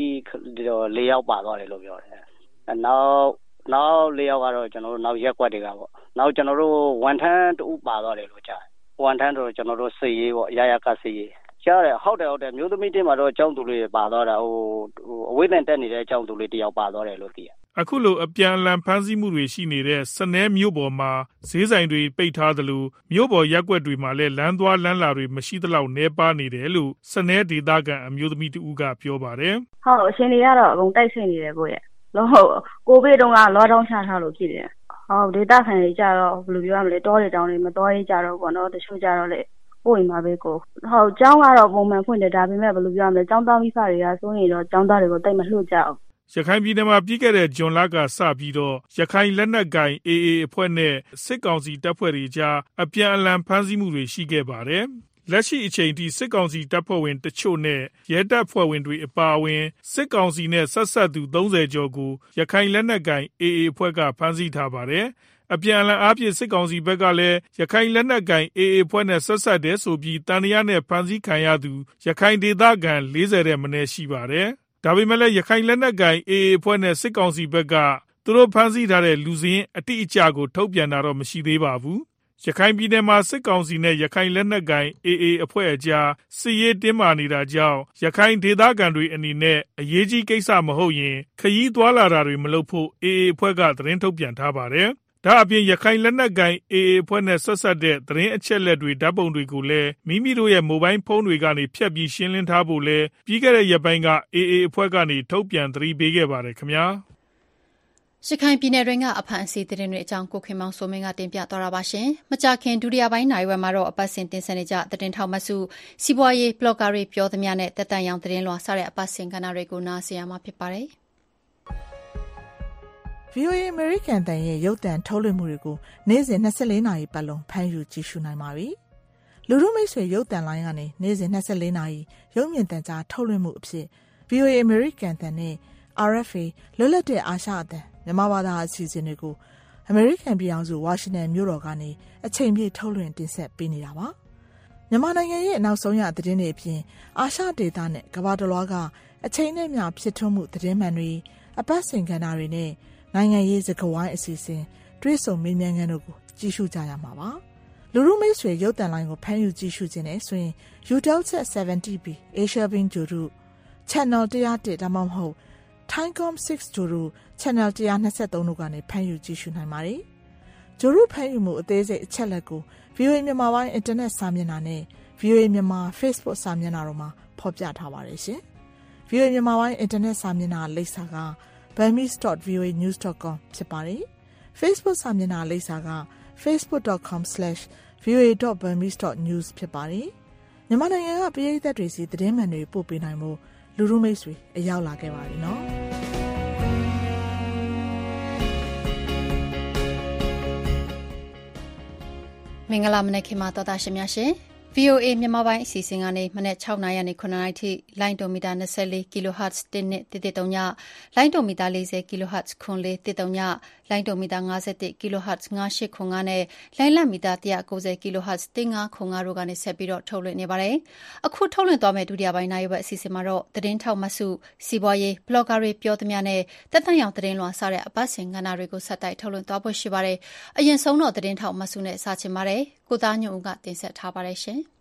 4ယောက်ပါသွားတယ်လို့ပြောတယ်။နောက်4ယောက်ကတော့ကျွန်တော်တို့နောက်ရက်ကွက်တွေကပေါ့။နောက်ကျွန်တော်တို့ဝန်ထမ်းတူပါသွားတယ်လို့ကြားတယ်။ဝန်ထမ်းတို့ကျွန်တော်တို့စစ်ရေးပေါ့ရရကစစ်ရေးကြားတယ်ဟုတ်တယ်မျိုးသမီးတင်းမှာတော့အကြောင်းသူလေးပါသွားတာဟိုအဝိဇ္ဇန်တက်နေတဲ့အကြောင်းသူလေးတယောက်ပါသွားတယ်လို့သိရ။အခုလိုအပြန်အလှန်ဖမ်းဆီးမှုတွေရှိနေတဲ့စနဲမြို့ပေါ်မှာဈေးဆိုင်တွေပိတ်ထားသလိုမြို့ပေါ်ရက်ကွက်တွေမှာလည်းလမ်းသွားလမ်းလာတွေမရှိသလောက်နှဲပါနေတယ်လို့စနဲဒေသခံအမျိုးသမီးတဦးကပြောပါတယ်။ဟုတ်အရှင်တွေကတော့အကုန်တိုက်ဆိတ်နေတယ်ကိုယ့်ရဲ့။လို့ဟုတ်ကိုဗစ်တုန်းကလောတောင်းချထားလို့ဖြစ်တယ်။ဟုတ်ဒေသခံတွေကြတော့ဘယ်လိုပြောရမလဲတောတွေတောင်တွေမတော်ရေးကြတော့ပေါ့နော်တချို့ကြတော့လေပို့ရင်မှာပဲကိုဟုတ်ကျောင်းကတော့ပုံမှန်ဖွင့်တယ်ဒါပေမဲ့ဘယ်လိုပြောရမလဲကျောင်းသားမိဖတွေကဆိုရင်တော့ကျောင်းသားတွေကိုတိတ်မလှုပ်ကြအောင်ရခိုင်ပြည်နယ်မှာပြီးခဲ့တဲ့ဇွန်လကစပြီးတော့ရခိုင်လက်နက်ကိုင် AA အဖွဲ့နဲ့စစ်ကောင်စီတပ်ဖွဲ့တွေကြားအပြန်အလှန်ဖမ်းဆီးမှုတွေရှိခဲ့ပါတယ်။လက်ရှိအချိန်ထိစစ်ကောင်စီတပ်ဖွဲ့ဝင်တချို့နဲ့ရဲတပ်ဖွဲ့ဝင်တွေအပါအဝင်စစ်ကောင်စီနဲ့ဆက်ဆက်သူ30ကျော်ကိုရခိုင်လက်နက်ကိုင် AA အဖွဲ့ကဖမ်းဆီးထားပါတယ်။အပြန်အလှန်အားဖြင့်စစ်ကောင်စီဘက်ကလည်းရခိုင်လက်နက်ကိုင် AA အဖွဲ့နဲ့ဆက်ဆက်တဲ့ဆိုပြီးတန်တရားနဲ့ဖမ်းဆီးခံရသူရခိုင်ဒေသခံ40တဲ့မနည်းရှိပါတယ်။ဒါပေမဲ့လည်းရခိုင်လက်နက်ကိုင် AA အဖွဲ့နဲ့စစ်ကောင်စီဘက်ကသူတို့ဖမ်းဆီးထားတဲ့လူစင်းအတိအကျကိုထုတ်ပြန်တာတော့မရှိသေးပါဘူး။ရခိုင်ပြည်နယ်မှာစစ်ကောင်စီနဲ့ရခိုင်လက်နက်ကိုင် AA အဖွဲ့အကြားစစ်ရေးတင်းမာနေတာကြောင့်ရခိုင်ဒေသခံတွေအနေနဲ့အရေးကြီးကိစ္စမဟုတ်ရင်ခရီးသွားလာတာတွေမလုပ်ဖို့ AA အဖွဲ့ကသတင်းထုတ်ပြန်ထားပါတယ်။ဒါအပြင်ရခိုင်လက်နက်ကိုင် AA အဖွဲ့နဲ့ဆက်ဆက်တဲ့သတင်းအချက်အလက်တွေဓာတ်ပုံတွေကိုလည်းမိမိတို့ရဲ့မိုဘိုင်းဖုန်းတွေကနေဖျက်ပြီးရှင်းလင်းထားဖို့လည်းပြီးခဲ့တဲ့ရက်ပိုင်းက AA အဖွဲ့ကနေထုတ်ပြန်သတိပေးခဲ့ပါတယ်ခင်ဗျာ။ရခိုင်ပြည်နယ်တွင်းကအဖမ်းအဆီးသတင်းတွေအကြောင်းကိုခင်မောင်စိုးမင်းကတင်ပြသွားတာပါရှင်။မကြာခင်ဒုတိယပိုင်းနိုင်ဝက်မှာတော့အပတ်စဉ်တင်ဆက်နေကြသတင်းထောက်မစုစီးပွားရေးဘလော့ဂါတွေပြောသမျှနဲ့တက်တန်ရောင်သတင်းလွှာစတဲ့အပတ်စဉ်ကဏ္ဍတွေကိုနားဆင်ရမှာဖြစ်ပါတယ်။ VOA American တန်ရဲ့ရုပ်သံထုတ်လွှင့်မှုတွေကိုနေ့စဉ်24နာရီပတ်လုံးဖမ်းယူကြည့်ရှုနိုင်ပါပြီ။လူထုမိတ်ဆွေရုပ်သံလိုင်းကနေနေ့စဉ်24နာရီရုပ်မြင်သံကြားထုတ်လွှင့်မှုအဖြစ် VOA American တန်နဲ့ RFA လွတ်လပ်တဲ့အာရှအသံမြန်မာဘာသာအစီအစဉ်တွေကို American ပြည်အောင်စု Washington မြို့တော်ကနေအချိန်ပြည့်ထုတ်လွှင့်တင်ဆက်ပေးနေတာပါ။မြန်မာနိုင်ငံရဲ့နောက်ဆုံးရသတင်းတွေအပြင်အာရှဒေသနဲ့ကမ္ဘာတစ်လွှားကအချိန်နဲ့မျှဖြစ်ထွန်းမှုသတင်းမှန်တွေအပတ်စဉ်ကဏ္ဍတွေနဲ့နိုင်ငံရေးစကားဝိုင်းအစီအစဉ်တွဲဆုံမေးမြန်းခန်းတို့ကိုကြည့်ရှုကြရမှာပါလူထုမိတ်ဆွေရုပ်သံလိုင်းကိုဖမ်းယူကြည့်ရှုခြင်းနဲ့ဆိုရင် UTELSAT 70B Asia Bin ဂျိုတို့ Channel 101ဒါမှမဟုတ် Thaicom 6ဂျိုတို့ Channel 123တို့ကနေဖမ်းယူကြည့်ရှုနိုင်ပါတယ်ဂျိုတို့ဖမ်းယူမှုအသေးစိတ်အချက်လက်ကို VOA မြန်မာပိုင်း Internet စာမျက်နှာနဲ့ VOA မြန်မာ Facebook စာမျက်နှာတို့မှာဖော်ပြထားပါတယ်ရှင်။ VOA မြန်မာပိုင်းအင်တာနက်စာမျက်နှာလိပ်စာက burmese.voanews.com ဖြစ်ပါတယ်။ Facebook စာမျက်နှာလိပ်စာက facebook.com/voa.burmese.news ဖြစ်ပါတယ်။မြန်မာနိုင်ငံကပရိသတ်တွေစီသတင်းမှန်တွေပို့ပေးနိုင်မှုလူမှုမိတ်ဆွေအရောက်လာခဲ့ပါပြီနော်မင်္ဂလာမနက်ခင်းပါတော်တာရှင်များရှင် VOA မြန်မာပိုင်းအစီအစဉ်ကနေမနေ့6နာရီနဲ့9နာရီထိလိုင်းဒိုမီတာ24 kHz 1နှစ်1.3ညလိုင်းဒိုမီတာ40 kHz 9.3ညလိုင်းဒိုမီတာ51 kHz 9.8နဲ့လိုင်းလမီတာ190 kHz 1.5တို့ကနေဆက်ပြီးတော့ထုတ်လွှင့်နေပါတယ်။အခုထုတ်လွှင့်သွားမယ့်ဒုတိယပိုင်းနိုင်ဘက်အစီအစဉ်မှာတော့သတင်းထောက်မဆုစီးပွားရေးဘလော့ဂါတွေပြောသမျှနဲ့တက်တန့်ရောင်သတင်းလွှာစတဲ့အပတ်စဉ်ကဏ္ဍတွေကိုဆက်တိုက်ထုတ်လွှင့်သွားဖို့ရှိပါတယ်။အရင်ဆုံးတော့သတင်းထောက်မဆုနဲ့စချင်ပါတယ်။ကိုသားညွန့်ဦးကတင်ဆက်ထားပါတယ်ရှင်။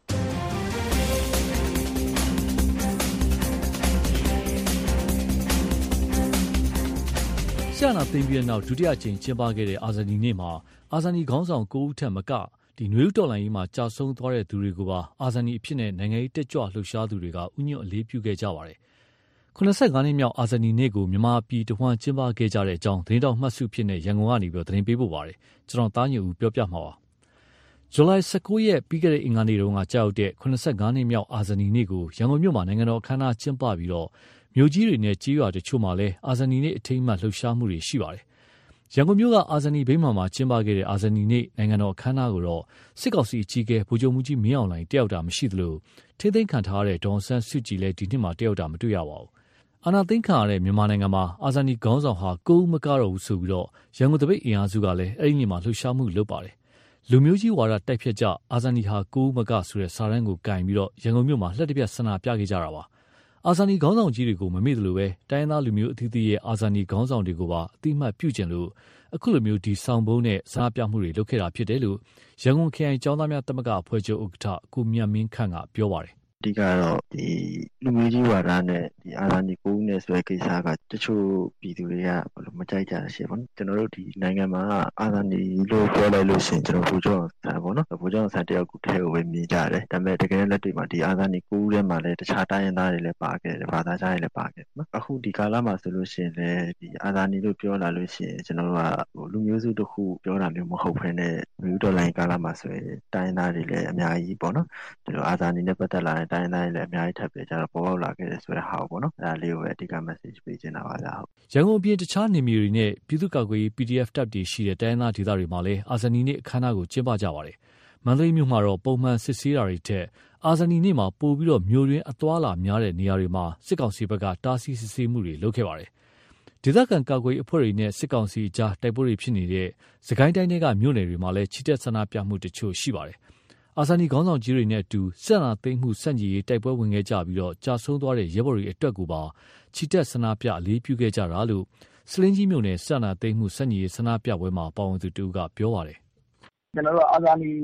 ဆရာနာသိမ်းပြီးတဲ့နောက်ဒုတိယအကြိမ်ကျင်းပခဲ့တဲ့အာဇာနည်နေ့မှာအာဇာနည်ခေါင်းဆောင်9ဦးထက်မကနွေဦးတော်လှန်ရေးမှာကြာဆုံးသွားတဲ့သူတွေကိုပါအာဇာနည်အဖြစ်နဲ့နိုင်ငံရေးတက်ကြွလှုပ်ရှားသူတွေကဥညွတ်အလေးပြုခဲ့ကြပါတယ်။85နှစ်မြောက်အာဇာနည်နေ့ကိုမြန်မာပြည်တဝန်းကျင်းပခဲ့ကြတဲ့အကြောင်းသတင်းတော်မှတ်စုဖြစ်တဲ့ရန်ကုန်ကနေသတင်းပေးပို့ပါတယ်။ကျွန်တော်သားညွန့်ဦးပြောပြမှာပါ။ဇူလိုင်19ရက်ပြီးခဲ့တဲ့အင်္ဂါနေ့တုန်းကကြာရောက်တဲ့85နှစ်မြောက်အာဇာနည်နေ့ကိုရန်ကုန်မြို့မှာနိုင်ငံတော်အခမ်းအနားကျင်းပပြီးတော့မြို့ကြီးတွေနဲ့ကြေးရွာတချို့မှာလည်းအာဇာနည်နေ့အထိမ်းအမှတ်လှုပ်ရှားမှုတွေရှိပါတယ်။ရန်ကုန်မြို့ကအာဇာနည်ဗိမာန်မှာကျင်းပခဲ့တဲ့အာဇာနည်နေ့နိုင်ငံတော်အခမ်းအနားကိုတော့စစ်ကောင်စီအကြီးအကဲဗိုလ်ချုပ်မှူးကြီးမင်းအောင်လှိုင်တက်ရောက်တာမရှိသလိုထိသိမ်းခံထားရတဲ့ဒေါ်ဆန်းစုကြည်လည်းဒီနှစ်မှာတက်ရောက်တာမတွေ့ရပါဘူး။အာဏာသိမ်းခံရတဲ့မြန်မာနိုင်ငံမှာအာဇာနည်ခေါင်းဆောင်ဟာ9ဦးမကတော့ဘူးဆိုပြီးတော့ရန်ကုန်တပိတ်အင်အားစုကလည်းအဲ့ဒီနေ့မှာလှုပ်ရှားမှုလုပ်ပါတယ်။လူမျိုးကြီးဝါဒတိုက်ဖြတ်ကြအာဇာနည်ဟာ9ဦးမကဆိုတဲ့စာတမ်းကိုကင်ပြီးတော့ရန်ကုန်မြို့မှာလှက်တပြက်ဆန္ဒပြခဲ့ကြတာပါ။အာဇာနည်ခေါင်းဆောင်ကြီးတွေကိုမမေ့သလိုပဲတိုင်းရင်းသားလူမျိုးအသီးသီးရဲ့အာဇာနည်ခေါင်းဆောင်တွေကိုပါအတိမတ်ပြုကျင်လို့အခုလိုမျိုးဒီဆောင်ဘုံနဲ့ဆန္ဒပြမှုတွေလုပ်ခဲ့တာဖြစ်တယ်လို့ရန်ကုန်ခရိုင်ကျောင်းသားများတမကအဖွဲ့ချုပ်ဥက္ကဋ္ဌကိုမြတ်မင်းခန့်ကပြောပါတယ်အဓိကတော့ဒီလူမျိုးကြီးဝါဒနဲ့ဒီအာဇာနည်9ဦးနဲ့ဆိုတဲ့ကိစ္စကတချို့ပြည်သူတွေကမကြိုက်ကြတာရှိပါဘူးကျွန်တော်တို့ဒီနိုင်ငံမှာအာဇာနည်လို့ပြောလိုက်လို့ရှိရင်ကျွန်တော်ဗိုလ်ချုပ်ဆန်ပေါ့နော်ဗိုလ်ချုပ်ဆန်တယောက်ကိုထဲကိုပဲမြင်ကြတယ်ဒါပေမဲ့တကယ်လက်တွေ့မှာဒီအာဇာနည်9ဦးထဲမှာလည်းတခြားတိုင်းရင်းသားတွေလည်းပါခဲ့တယ်ဘာသာခြားတွေလည်းပါခဲ့တယ်နော်အခုဒီကာလမှာဆိုလို့ရှိရင်လည်းဒီအာဇာနည်လို့ပြောလာလို့ရှိရင်ကျွန်တော်တို့ကလူမျိုးစုတစ်ခုပြောတာမျိုးမဟုတ်ဘဲနဲ့လူတော်လိုင်းကာလမှာဆိုရင်တိုင်းရင်းသားတွေလည်းအများကြီးပေါ့နော်ဒီလိုအာဇာနည်နဲ့ပတ်သက်လာတဲ့တိုင်းသားတွေလည်းအများကြီးထပ်ပြီးကြတော့ပေါ်ပေါက်လာခဲ့တယ်ဆိုတဲ့ဟာပေါ့နော်အဲဒါလေးကိုပဲအဓိက message ပေးချင်တာပါလားရန်ကုန်အပြင်တခြားနေမျိုးတွေနဲ့ပြည်သူ့ကာကွယ်ရေး PDF တပ်တွေရှိတဲ့တိုင်းသားဒေသတွေမှာလည်းအာဇာနည်နေ့အခမ်းအနားကိုကျင်းပကြပါတယ်မန္တလေးမြို့မှာတော့ပုံမှန်စစ်ဆေးတာတွေထက်အာဇာနည်နေ့မှာပို့ပြီးတော့မြို့တွင်းအသွားလာများတဲ့နေရာတွေမှာစစ်ကောင်စီဘက်ကတားဆီးစစ်ဆေးမှုတွေလုပ်ခဲ့ပါတယ်ဒေသခံကာကွယ်ရေးအဖွဲ့တွေနဲ့စစ်ကောင်စီအကြားတိုက်ပွဲတွေဖြစ်နေတဲ့စကိုင်းတိုင်းတွေကမြို့နယ်တွေမှာလည်းချီတက်ဆန္ဒပြမှုတချို့ရှိပါတယ်အာဇာနည်ခေါင်းဆောင်ကြီးတွေနဲ့အတူဆက်နာသိမ်းမှုစန့်ကျင်ရေးတိုက်ပွဲဝင်ခဲ့ကြပြီးတော့ကြာဆုံးသွားတဲ့ရဲဘော်တွေအတွက်ကိုပါချီတက်ဆန္ဒပြအလေးပြုခဲ့ကြတာလို့စလင်းကြီးမြို့နယ်ဆက်နာသိမ်းမှုစန့်ကျင်ရေးဆန္ဒပြပွဲမှာပါဝင်သူတူကပြောပါတယ်ကျွန်တော်တို့အာဇာနည်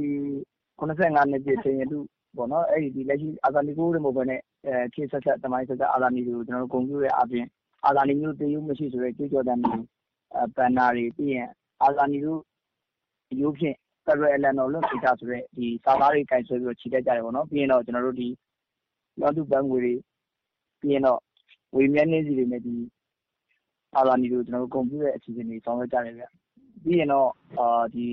85နှစ်ပြည့်ချိန်ရတုပေါ့နော်အဲ့ဒီလက်ရှိအာဇာနည်9ဦးတွေမဟုတ်ဘဲနဲ့ခြေဆက်ဆက်တမိုင်းဆက်ဆက်အာဇာနည်တွေကိုကျွန်တော်တို့ဂုဏ်ပြုတဲ့အပြင်အာဇာနည်မျိုးတည်ယူမရှိဆိုတဲ့ကြွကြော်တဲ့ပန်နာတွေပြီးရင်အာဇာနည်တို့ရိုးဖြင့်ဖက်ဒရယ်အလံတော်လွတ်ကိစ္စဆိုတဲ့ဒီစာသားတွေကင်ဆွဲပြီးတော့ခြိတက်ကြတယ်ပေါ့နော်ပြီးရင်တော့ကျွန်တော်တို့ဒီလောတုပန်းငွေတွေပြီးရင်တော့ဝေမျက်နှင်းစီတွေနဲ့ဒီအာဇာနည်တို့ကျွန်တော်တို့ဂုဏ်ပြုတဲ့အစီအစဉ်တွေဆောင်ရွက်ကြတယ်ဗျပြီးရင်တော့ဒီ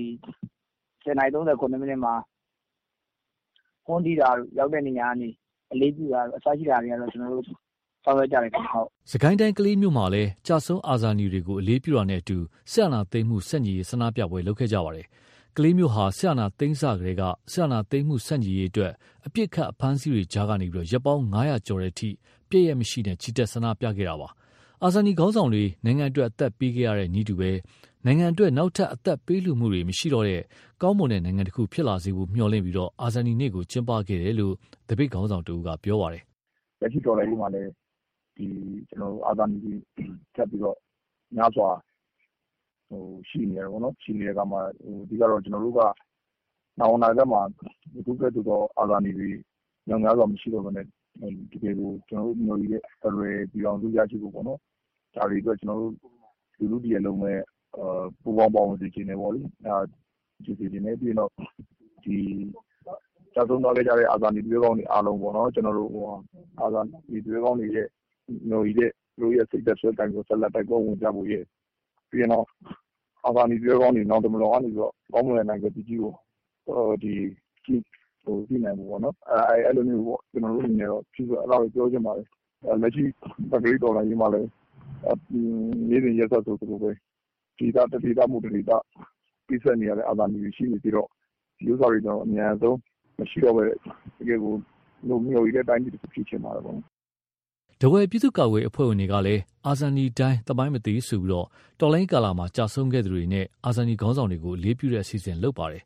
10:39မိနစ်မှာခွန်တီတာရောက်တဲ့နေရာကနေအလေးပြုတာအစရှိတာတွေကတော့ကျွန်တော်တို့ဆောင်ရွက်ကြတယ်ခင်ဗျဟုတ်စကိုင်းတိုင်းကလေးမြို့မှာလည်းကြာဆုံးအာဇာနည်တွေကိုအလေးပြုတာနဲ့အတူဆက်အာဏာသိမ်းမှုစန့်ကျင်ရေးဆန္ဒပြပွဲလုပ်ခဲ့ကြပါတယ်ကလေးမျိုးဟာဆက်အာဏာသိမ်းစကလေးကဆက်အာဏာသိမ်းမှုစန့်ကျင်ရေးအတွက်အပြစ်ခတ်အဖမ်းဆီးတွေကြားကနေပြီးတော့ရပ်ပေါင်း900ကျော်တဲ့အထိပြည့်ရမရှိတဲ့ချီတက်ဆန္ဒပြခဲ့တာပါအာဇာနည်ခေါင်းဆောင်တွေနိုင်ငံအတွက်အသက်ပေးခဲ့ရတဲ့ညီတူပဲနိုင်ငံအတွက်နောက်ထပ်အသက်ပေးလူမှုတွေမရှိတော့တဲ့ကောင်းမွန်တဲ့နိုင်ငံတစ်ခုဖြစ်လာစေဖို့မျှော်လင့်ပြီးတော့အာဇာနည်နေ့ကိုကျင်းပခဲ့တယ်လို့တပိတ်ခေါင်းဆောင်တူကပြောပါတယ်လက်ရှိတော်လှန်ရေးမှာလည်းဒီကျွန်တော်အာဇာနည်ထပ်ပြီးတော့များစွာရှိနေတယ်ပေါ့နော်ရှိနေတဲ့ကမှာဒီကတော့ကျွန်တော်တို့ကနောက်နာကမှာဒီကဲ့သို့သောအာဇာနည်တွေညောင်များစွာမရှိတော့ဘဲနဲ့ဒီကေကိုကျွန်တော်တို့မျိုးကြီးရဲ့ဖရယ်ပြည်အောင်စုရရှိဖို့ပေါ့နော်ဒါတွေအတွက်ကျွန်တော်တို့လူတည်းလုံးမဲ့ပူပေါင်းပေါင်းစီခြင်းနေပေါ့လေဒီစီခြင်းနေပြီးတော့ဒီကြာဆုံးသွားခဲ့ကြတဲ့အာဇာနည်တွေကောင်းတွေအားလုံးပေါ့နော်ကျွန်တော်တို့အာဇာနည်တွေကောင်းတွေရဲ့မျိုးကြီးတဲ့တို့ရဲ့စိတ်သက်ဆွဲတိုင်ကိုဆက်လက်တိုက်ပွဲဝင်ကြဖို့ရဲ့ပြီးရင်တော့အာဇာနည်တွေကောင်းတွေနောက်တမလောကနေပြီးတော့ကောင်းမွန်တဲ့နိုင်ငံပြည်ကြီးကိုဒီဒီနိုင်ဘူးပေါ့နော်အဲ့လိုမျိုးပေါ့ကျွန်တော်တို့အနေနဲ့တော့ဖြစ်ဆိုအဲ့လိုပြောချင်ပါတယ်လက်ရှိပဂရိတော်လာရေးမှာလည်းနေ့စဉ်ရက်ဆက်ဆိုသူပဲဒီတာတတိတာမှုတတိတာပြည့်စက်နေရတဲ့အာဇာနည်ရှိနေပြီးတော့ဒီဥစ္စာတွေတော့အများဆုံးမရှိတော့ပဲတကယ်ကိုလူမျိုးကြီးတဲ့တိုင်းပြည်တစ်ခုဖြစ်ချင်ပါတယ်ပေါ့တဝဲပြည်သူ့ကာကွယ်အဖွဲ့ဝင်တွေကလည်းအာဇာနည်တိုင်းတမိုင်းမသေးဆိုပြီးတော့တော်လိုင်းကာလာမှာကြာဆုံးခဲ့သူတွေနဲ့အာဇာနည်ခေါင်းဆောင်တွေကိုလေးပြတဲ့အစီအစဉ်လုပ်ပါတယ်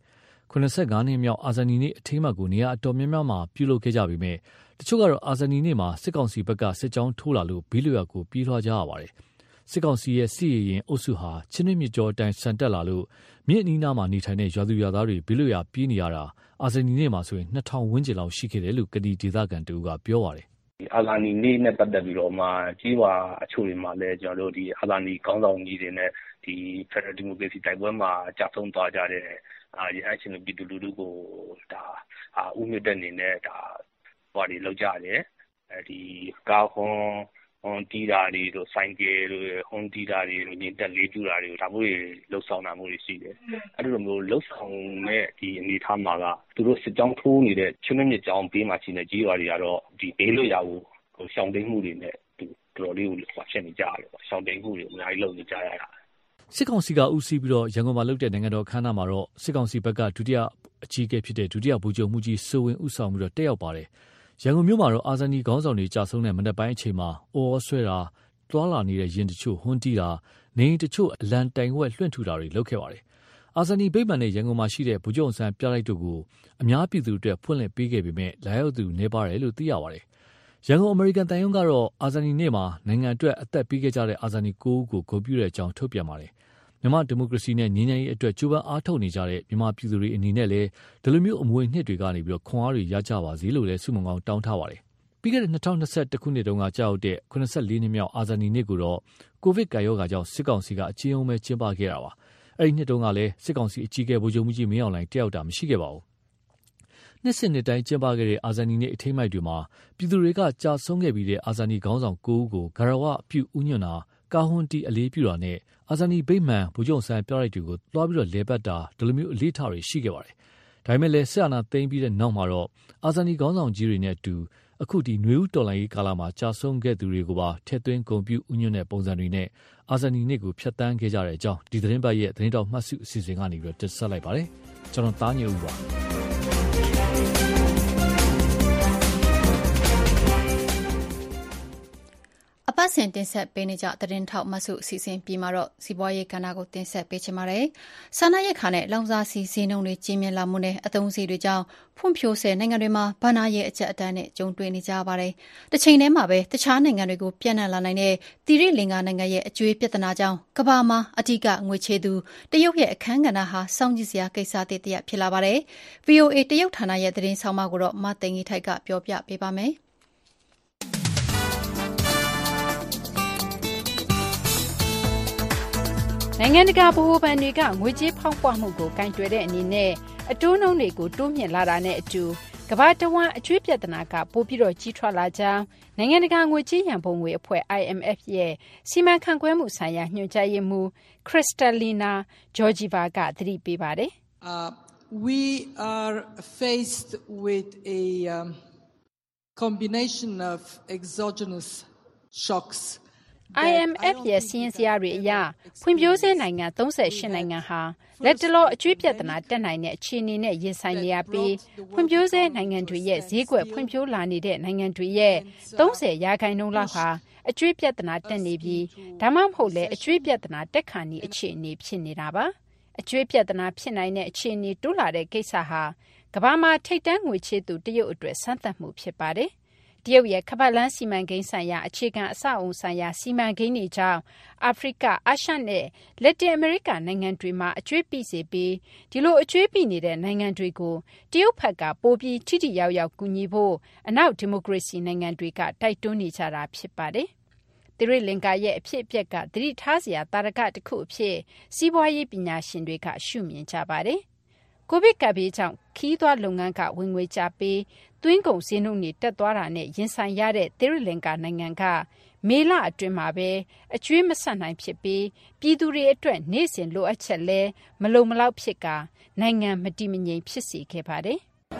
85နှစ်မြောက်အာဇာနည်နေ့အထိမ်းအမှတ်ကိုနေရာအတော်များများမှာပြုလုပ်ခဲ့ကြပြီးမြဲတချို့ကတော့အာဇာနည်နေ့မှာစစ်ကောင်စီဘက်ကစစ်ကြောင်းထိုးလာလို့ဘီလိုရွာကိုပြေးလွှားကြရပါတယ်စစ်ကောင်စီရဲ့စစ်ရေးရင်အုပ်စုဟာချင်းတွင်းမြစ်ကြောအတိုင်းဆန်တက်လာလို့မြစ်အနီးနားမှာနေထိုင်တဲ့ရွာသူရွာသားတွေဘီလိုရွာပြေးနေရတာအာဇာနည်နေ့မှာဆိုရင်2000ဝန်းကျင်လောက်ရှိခဲ့တယ်လို့ကတိဒေသခံတူကပြောပါတယ်အာဇာနည်နေ့နဲ့ပတ်သက်ပြီးတော့မှကြီးပါအချို့တွေမှာလည်းကျွန်တော်တို့ဒီအာဇာနည်ခေါင်းဆောင်ကြီးတွေနဲ့ဒီ Federal Democracy တိုက်ပွဲမှာကြာဆုံးသွားကြတဲ့ရဟန်းရှင်ပြည်သူလူထုကိုဒါဥမြင့်တဲ့အနေနဲ့ဒါဟောဒီလောက်ကြတယ်ဒီကားဟွန်တီးတာတွေတို့ဆိုင်ကယ်တို့ဟွန်တီးတာတွေညင်တက်လေးပြူတာတွေဒါမျိုးတွေလှုပ်ဆောင်တာမျိုးတွေရှိတယ်အဲ့လိုမျိုးလှုပ်ဆောင်တဲ့ဒီအနေထားမှာကသူတို့စစ်ကြောင်းထိုးနေတဲ့ချင်းမြင့်ကြောင်းဘေးမှာရှိနေကြီးရွာတွေကတော့ဒီဘေးလွတ်ရာကိုရှောင်တိန်မှုတွေနဲ့သူတော်တော်လေးကိုဖြစ်နေကြရတယ်ပေါ့ရှောင်တိန်မှုတွေအများကြီးလုပ်နေကြရတာစစ်ကောင်စီကဦးစီးပြီးတော့ရန်ကုန်မှာလုပ်တဲ့နိုင်ငံတော်အခမ်းအနားမှာတော့စစ်ကောင်စီဘက်ကဒုတိယအကြီးအကဲဖြစ်တဲ့ဒုတိယဗိုလ်ချုပ်မှုကြီးစိုးဝင်းဦးဆောင်ပြီးတော့တက်ရောက်ပါတယ်ရန်ကုန်မြို့မှာတော့အာဇာနည်ခေါင်းဆောင်တွေကြာဆုံးတဲ့မနက်ပိုင်းအချိန်မှာအော်ဆွဲတာတွာလာနေတဲ့ရင်တချို့ဟွန်းတီးတာနေတချို့အလံတိုင်ဝက်လွှင့်ထူတာတွေလုပ်ခဲ့ပါတယ်အာဇာနည်ဗိမာန်နဲ့ရန်ကုန်မှာရှိတဲ့ဗိုလ်ချုပ်ဆန်းပြလိုက်တို့ကိုအများပြည်သူအတွက်ဖွင့်လှစ်ပေးခဲ့ပေမဲ့လာရောက်သူနေပါတယ်လို့သိရပါတယ်ရန်ကုန်အမေရိကန်တန်ယုံကတော့အာဇာနည်နေ့မှာနိုင်ငံအတွက်အသက်ပေးခဲ့ကြတဲ့အာဇာနည်9ဦးကိုဂုဏ်ပြုတဲ့အကြောင်းထုတ်ပြန်ပါတယ်မြန်မာဒီမိုကရေစီနဲ့ငြိမ်းချမ်းရေးအတွက်ကြိုးပမ်းအားထုတ်နေကြတဲ့မြန်မာပြည်သူတွေအနေနဲ့လည်းဒီလိုမျိုးအမွေနှစ်တွေကနေပြီးတော့ခွန်အားတွေရကြပါစေလို့လည်းဆုမွန်ကောင်းတောင်းထားပါတယ်။ပြီးခဲ့တဲ့2021ခုနှစ်တုန်းကကြာရောက်တဲ့84နှစ်မြောက်အာဇာနည်နေ့ကိုတော့ကိုဗစ်ကာရောဂါကြောင့်စစ်ကောင်စီကအကျဉ်းအောင်ပဲကျင်းပခဲ့တာပါ။အဲဒီနှစ်တုန်းကလည်းစစ်ကောင်စီအကြီးအကဲဗိုလ်ချုပ်မှုကြီးမင်းအောင်လှိုင်တက်ရောက်တာမရှိခဲ့ပါဘူး။နှစ်စဉ်နှစ်တိုင်းကျင်းပခဲ့တဲ့အာဇာနည်နေ့အထိမ်းအမှတ်တွေမှာပြည်သူတွေကကြာဆုံးခဲ့ပြီးတဲ့အာဇာနည်ခေါင်းဆောင်9ဦးကိုဂရဝပြုဥညွန့်တာကာဟွန်တီအလေးပြုတာနဲ့အာဇာနည်ဗိမာန်ဗိုလ်ချုပ်ဆန်းပြလိုက်တွေကိုတွားပြီးတော့လဲပတ်တာဒီလိုမျိုးအလေးထားတွေရှိခဲ့ပါတယ်။ဒါပေမဲ့လည်းဆက်အာဏာသိမ်းပြီးတဲ့နောက်မှာတော့အာဇာနည်ခေါင်းဆောင်ကြီးတွေနဲ့အတူအခုဒီနွေဦးတော်လှန်ရေးကာလမှာကြာဆုံးခဲ့သူတွေကိုပါထည့်သွင်းဂုဏ်ပြုဥညွန့်တဲ့ပုံစံတွေနဲ့အာဇာနည်နေ့ကိုဖျက်ဆီးခဲ့ကြတဲ့အကြောင်းဒီသတင်းပတ်ရဲ့သတင်းတော်မှတ်စုအစီအစဉ်ကနေပြီးတော့တင်ဆက်လိုက်ပါတယ်။ကျွန်တော်သားညိုဦးပါ။အပတ်စဉ်တင်ဆက်ပေးနေကြသတင်းထောက်မဆုအစီအစဉ်ပြီးမှာတော့စီးပွားရေးကဏ္ဍကိုတင်ဆက်ပေးချင်ပါတယ်။စားနပ်ရိက္ခာနဲ့လောင်စာဆီဈေးနှုန်းတွေကြီးမြင့်လာမှုနဲ့အသုံးစရိတ်တွေကြောင့်ဖွံ့ဖြိုးဆဲနိုင်ငံတွေမှာဘဏ္ဍာရေးအကျပ်အတည်းနဲ့ကြုံတွေ့နေကြပါတယ်။တစ်ချိန်တည်းမှာပဲတခြားနိုင်ငံတွေကိုပြန့်နှံ့လာနိုင်တဲ့သီရိလင်္ကာနိုင်ငံရဲ့အကြွေးပြဿနာကြောင့်ကမ္ဘာမှာအဓိကငွေချေသူတရုတ်ရဲ့အခန်းကဏ္ဍဟာစောင့်ကြည့်စရာကိစ္စတစ်ရပ်ဖြစ်လာပါတယ်။ VOA တရုတ်ဌာနရဲ့သတင်းဆောင်မကိုတော့မသိင်္ဂီထိုက်ကပြောပြပေးပါမယ်။နိုင်ငံတကာဗဟိုဘဏ်တွေကငွေကြေးဖောင်းပွမှုကိုကင်တွယ်တဲ့အနေနဲ့အတိုးနှုန်းတွေကိုတိုးမြင့်လာတာနဲ့အတူကမ္ဘာတဝန်းအကျွေးပြဿနာကပိုပြီးတော့ကြီးထွားလာကြောင်းနိုင်ငံတကာငွေကြေးရန်ပုံငွေအဖွဲ့ IMF ရဲ့စီမံခန့်ခွဲမှုဆိုင်ရာညွှန်ကြားရေးမှူး Kristalina Georgieva ကသတိပေးပါတယ်။ We are faced with a combination of exogenous shocks IMF ရဲ့စီးရင်စရာတွေအရဖွံ့ဖြိုးဆဲနိုင်ငံ38နိုင်ငံဟာလက်တလောအကျွေးပြဿနာတက်နိုင်တဲ့အခြေအနေနဲ့ရင်ဆိုင်နေရပြီးဖွံ့ဖြိုးဆဲနိုင်ငံတွေရဲ့ဈေးကွက်ဖွံ့ဖြိုးလာနေတဲ့နိုင်ငံတွေရဲ့30%လောက်ဟာအကျွေးပြဿနာတက်နေပြီးဒါမှမဟုတ်လေအကျွေးပြဿနာတက်ခါနီအခြေအနေဖြစ်နေတာပါအကျွေးပြဿနာဖြစ်နိုင်တဲ့အခြေအနေတိုးလာတဲ့ကိစ္စဟာကမ္ဘာမှာထိပ်တန်းငွေချေသူတရုတ်အတွက်စမ်းသပ်မှုဖြစ်ပါတယ်တရုတ်ရဲ့ခပတ်လန်းစီမံကိန်းဆိုင်ရာအခြေခံအဆောက်အုံဆိုင်ရာစီမံကိန်းတွေကြောင့်အာဖရိကအာရှနဲ့လက်တင်အမေရိကနိုင်ငံတွေမှာအကျွေးပိစေပြီးဒီလိုအကျွေးပိနေတဲ့နိုင်ငံတွေကိုတရုတ်ဘက်ကပိုပြီးထိထိရောက်ရောက်ကူညီဖို့အနောက်ဒီမိုကရေစီနိုင်ငံတွေကတိုက်တွန်းနေကြတာဖြစ်ပါတယ်သီရိလင်္ကာရဲ့အဖြစ်အပျက်ကသတိထားစရာတာရကတစ်ခုအဖြစ်စီးပွားရေးပညာရှင်တွေကရှုမြင်ကြပါတယ်ကိုဗစ်ကပ်ဘေးကြောင့်ခီးသွွားလုပ်ငန်းကဝင်ငွေကျပြီးသွင်းကုန်ဈေးနှုန်းတွေတက်သွားတာနဲ့ရင်ဆိုင်ရတဲ့သီရိလင်္ကာနိုင်ငံကမေလအတွင်းမှာပဲအကျွေးမဆက်နိုင်ဖြစ်ပြီးပြည်သူတွေအတွက်နေ့စဉ်လိုအပ်ချက်လဲမလုံမလောက်ဖြစ်ကာနိုင်ငံမတည်မငြိမ်ဖြစ်စေခဲ့ပါတယ်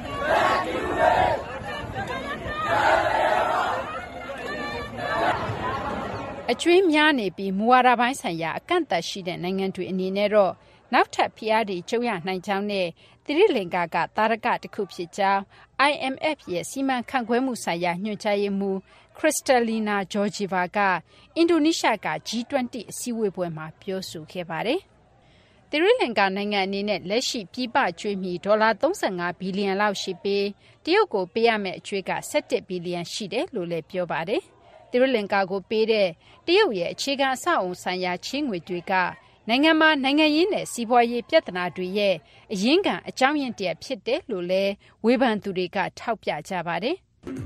အကျွေးများနေပြီးမူဝါဒပိုင်းဆိုင်ရာအကန့်အသတ်ရှိတဲ့နိုင်ငံတွေအနေနဲ့တော့နောက်ထပ်ဖိအားတွေကြုံရနိုင်ကြောင်းနဲ့သီရိလင်္ကာကသာရကတစ်ခုဖြစ်ကြောင်း IMF ရဲ့စီမံခန့်ခွဲမှုဆိုင်ရာညွှန်ကြားရေးမှူး Kristalina Georgieva ကအင်ဒိုနီးရှားက G20 အစည်းအဝေးပွဲမှာပြောဆိုခဲ့ပါတယ်။သီရိလင်္ကာနိုင်ငံအနေနဲ့လက်ရှိပြည်ပကျွေးမြီဒေါ်လာ35ဘီလီယံလောက်ရှိပြီးတရုတ်ကိုပေးရမယ့်အကျွေးက17ဘီလီယံရှိတယ်လို့လည်းပြောပါတယ်။သီရိလင်္ကာကိုပေးတဲ့တရုတ်ရဲ့အခြေခံအဆောက်အုံဆိုင်ရာချေးငွေတွေကနိုင်ငံမှာနိုင်ငံရေးနဲ့စီးပွားရေးပြဿနာတွေရဲ့အရင်းခံအကြောင်းရင်းတည်းဖြစ်တယ်လို့လည်းဝေဖန်သူတွေကထောက်ပြကြပါတယ်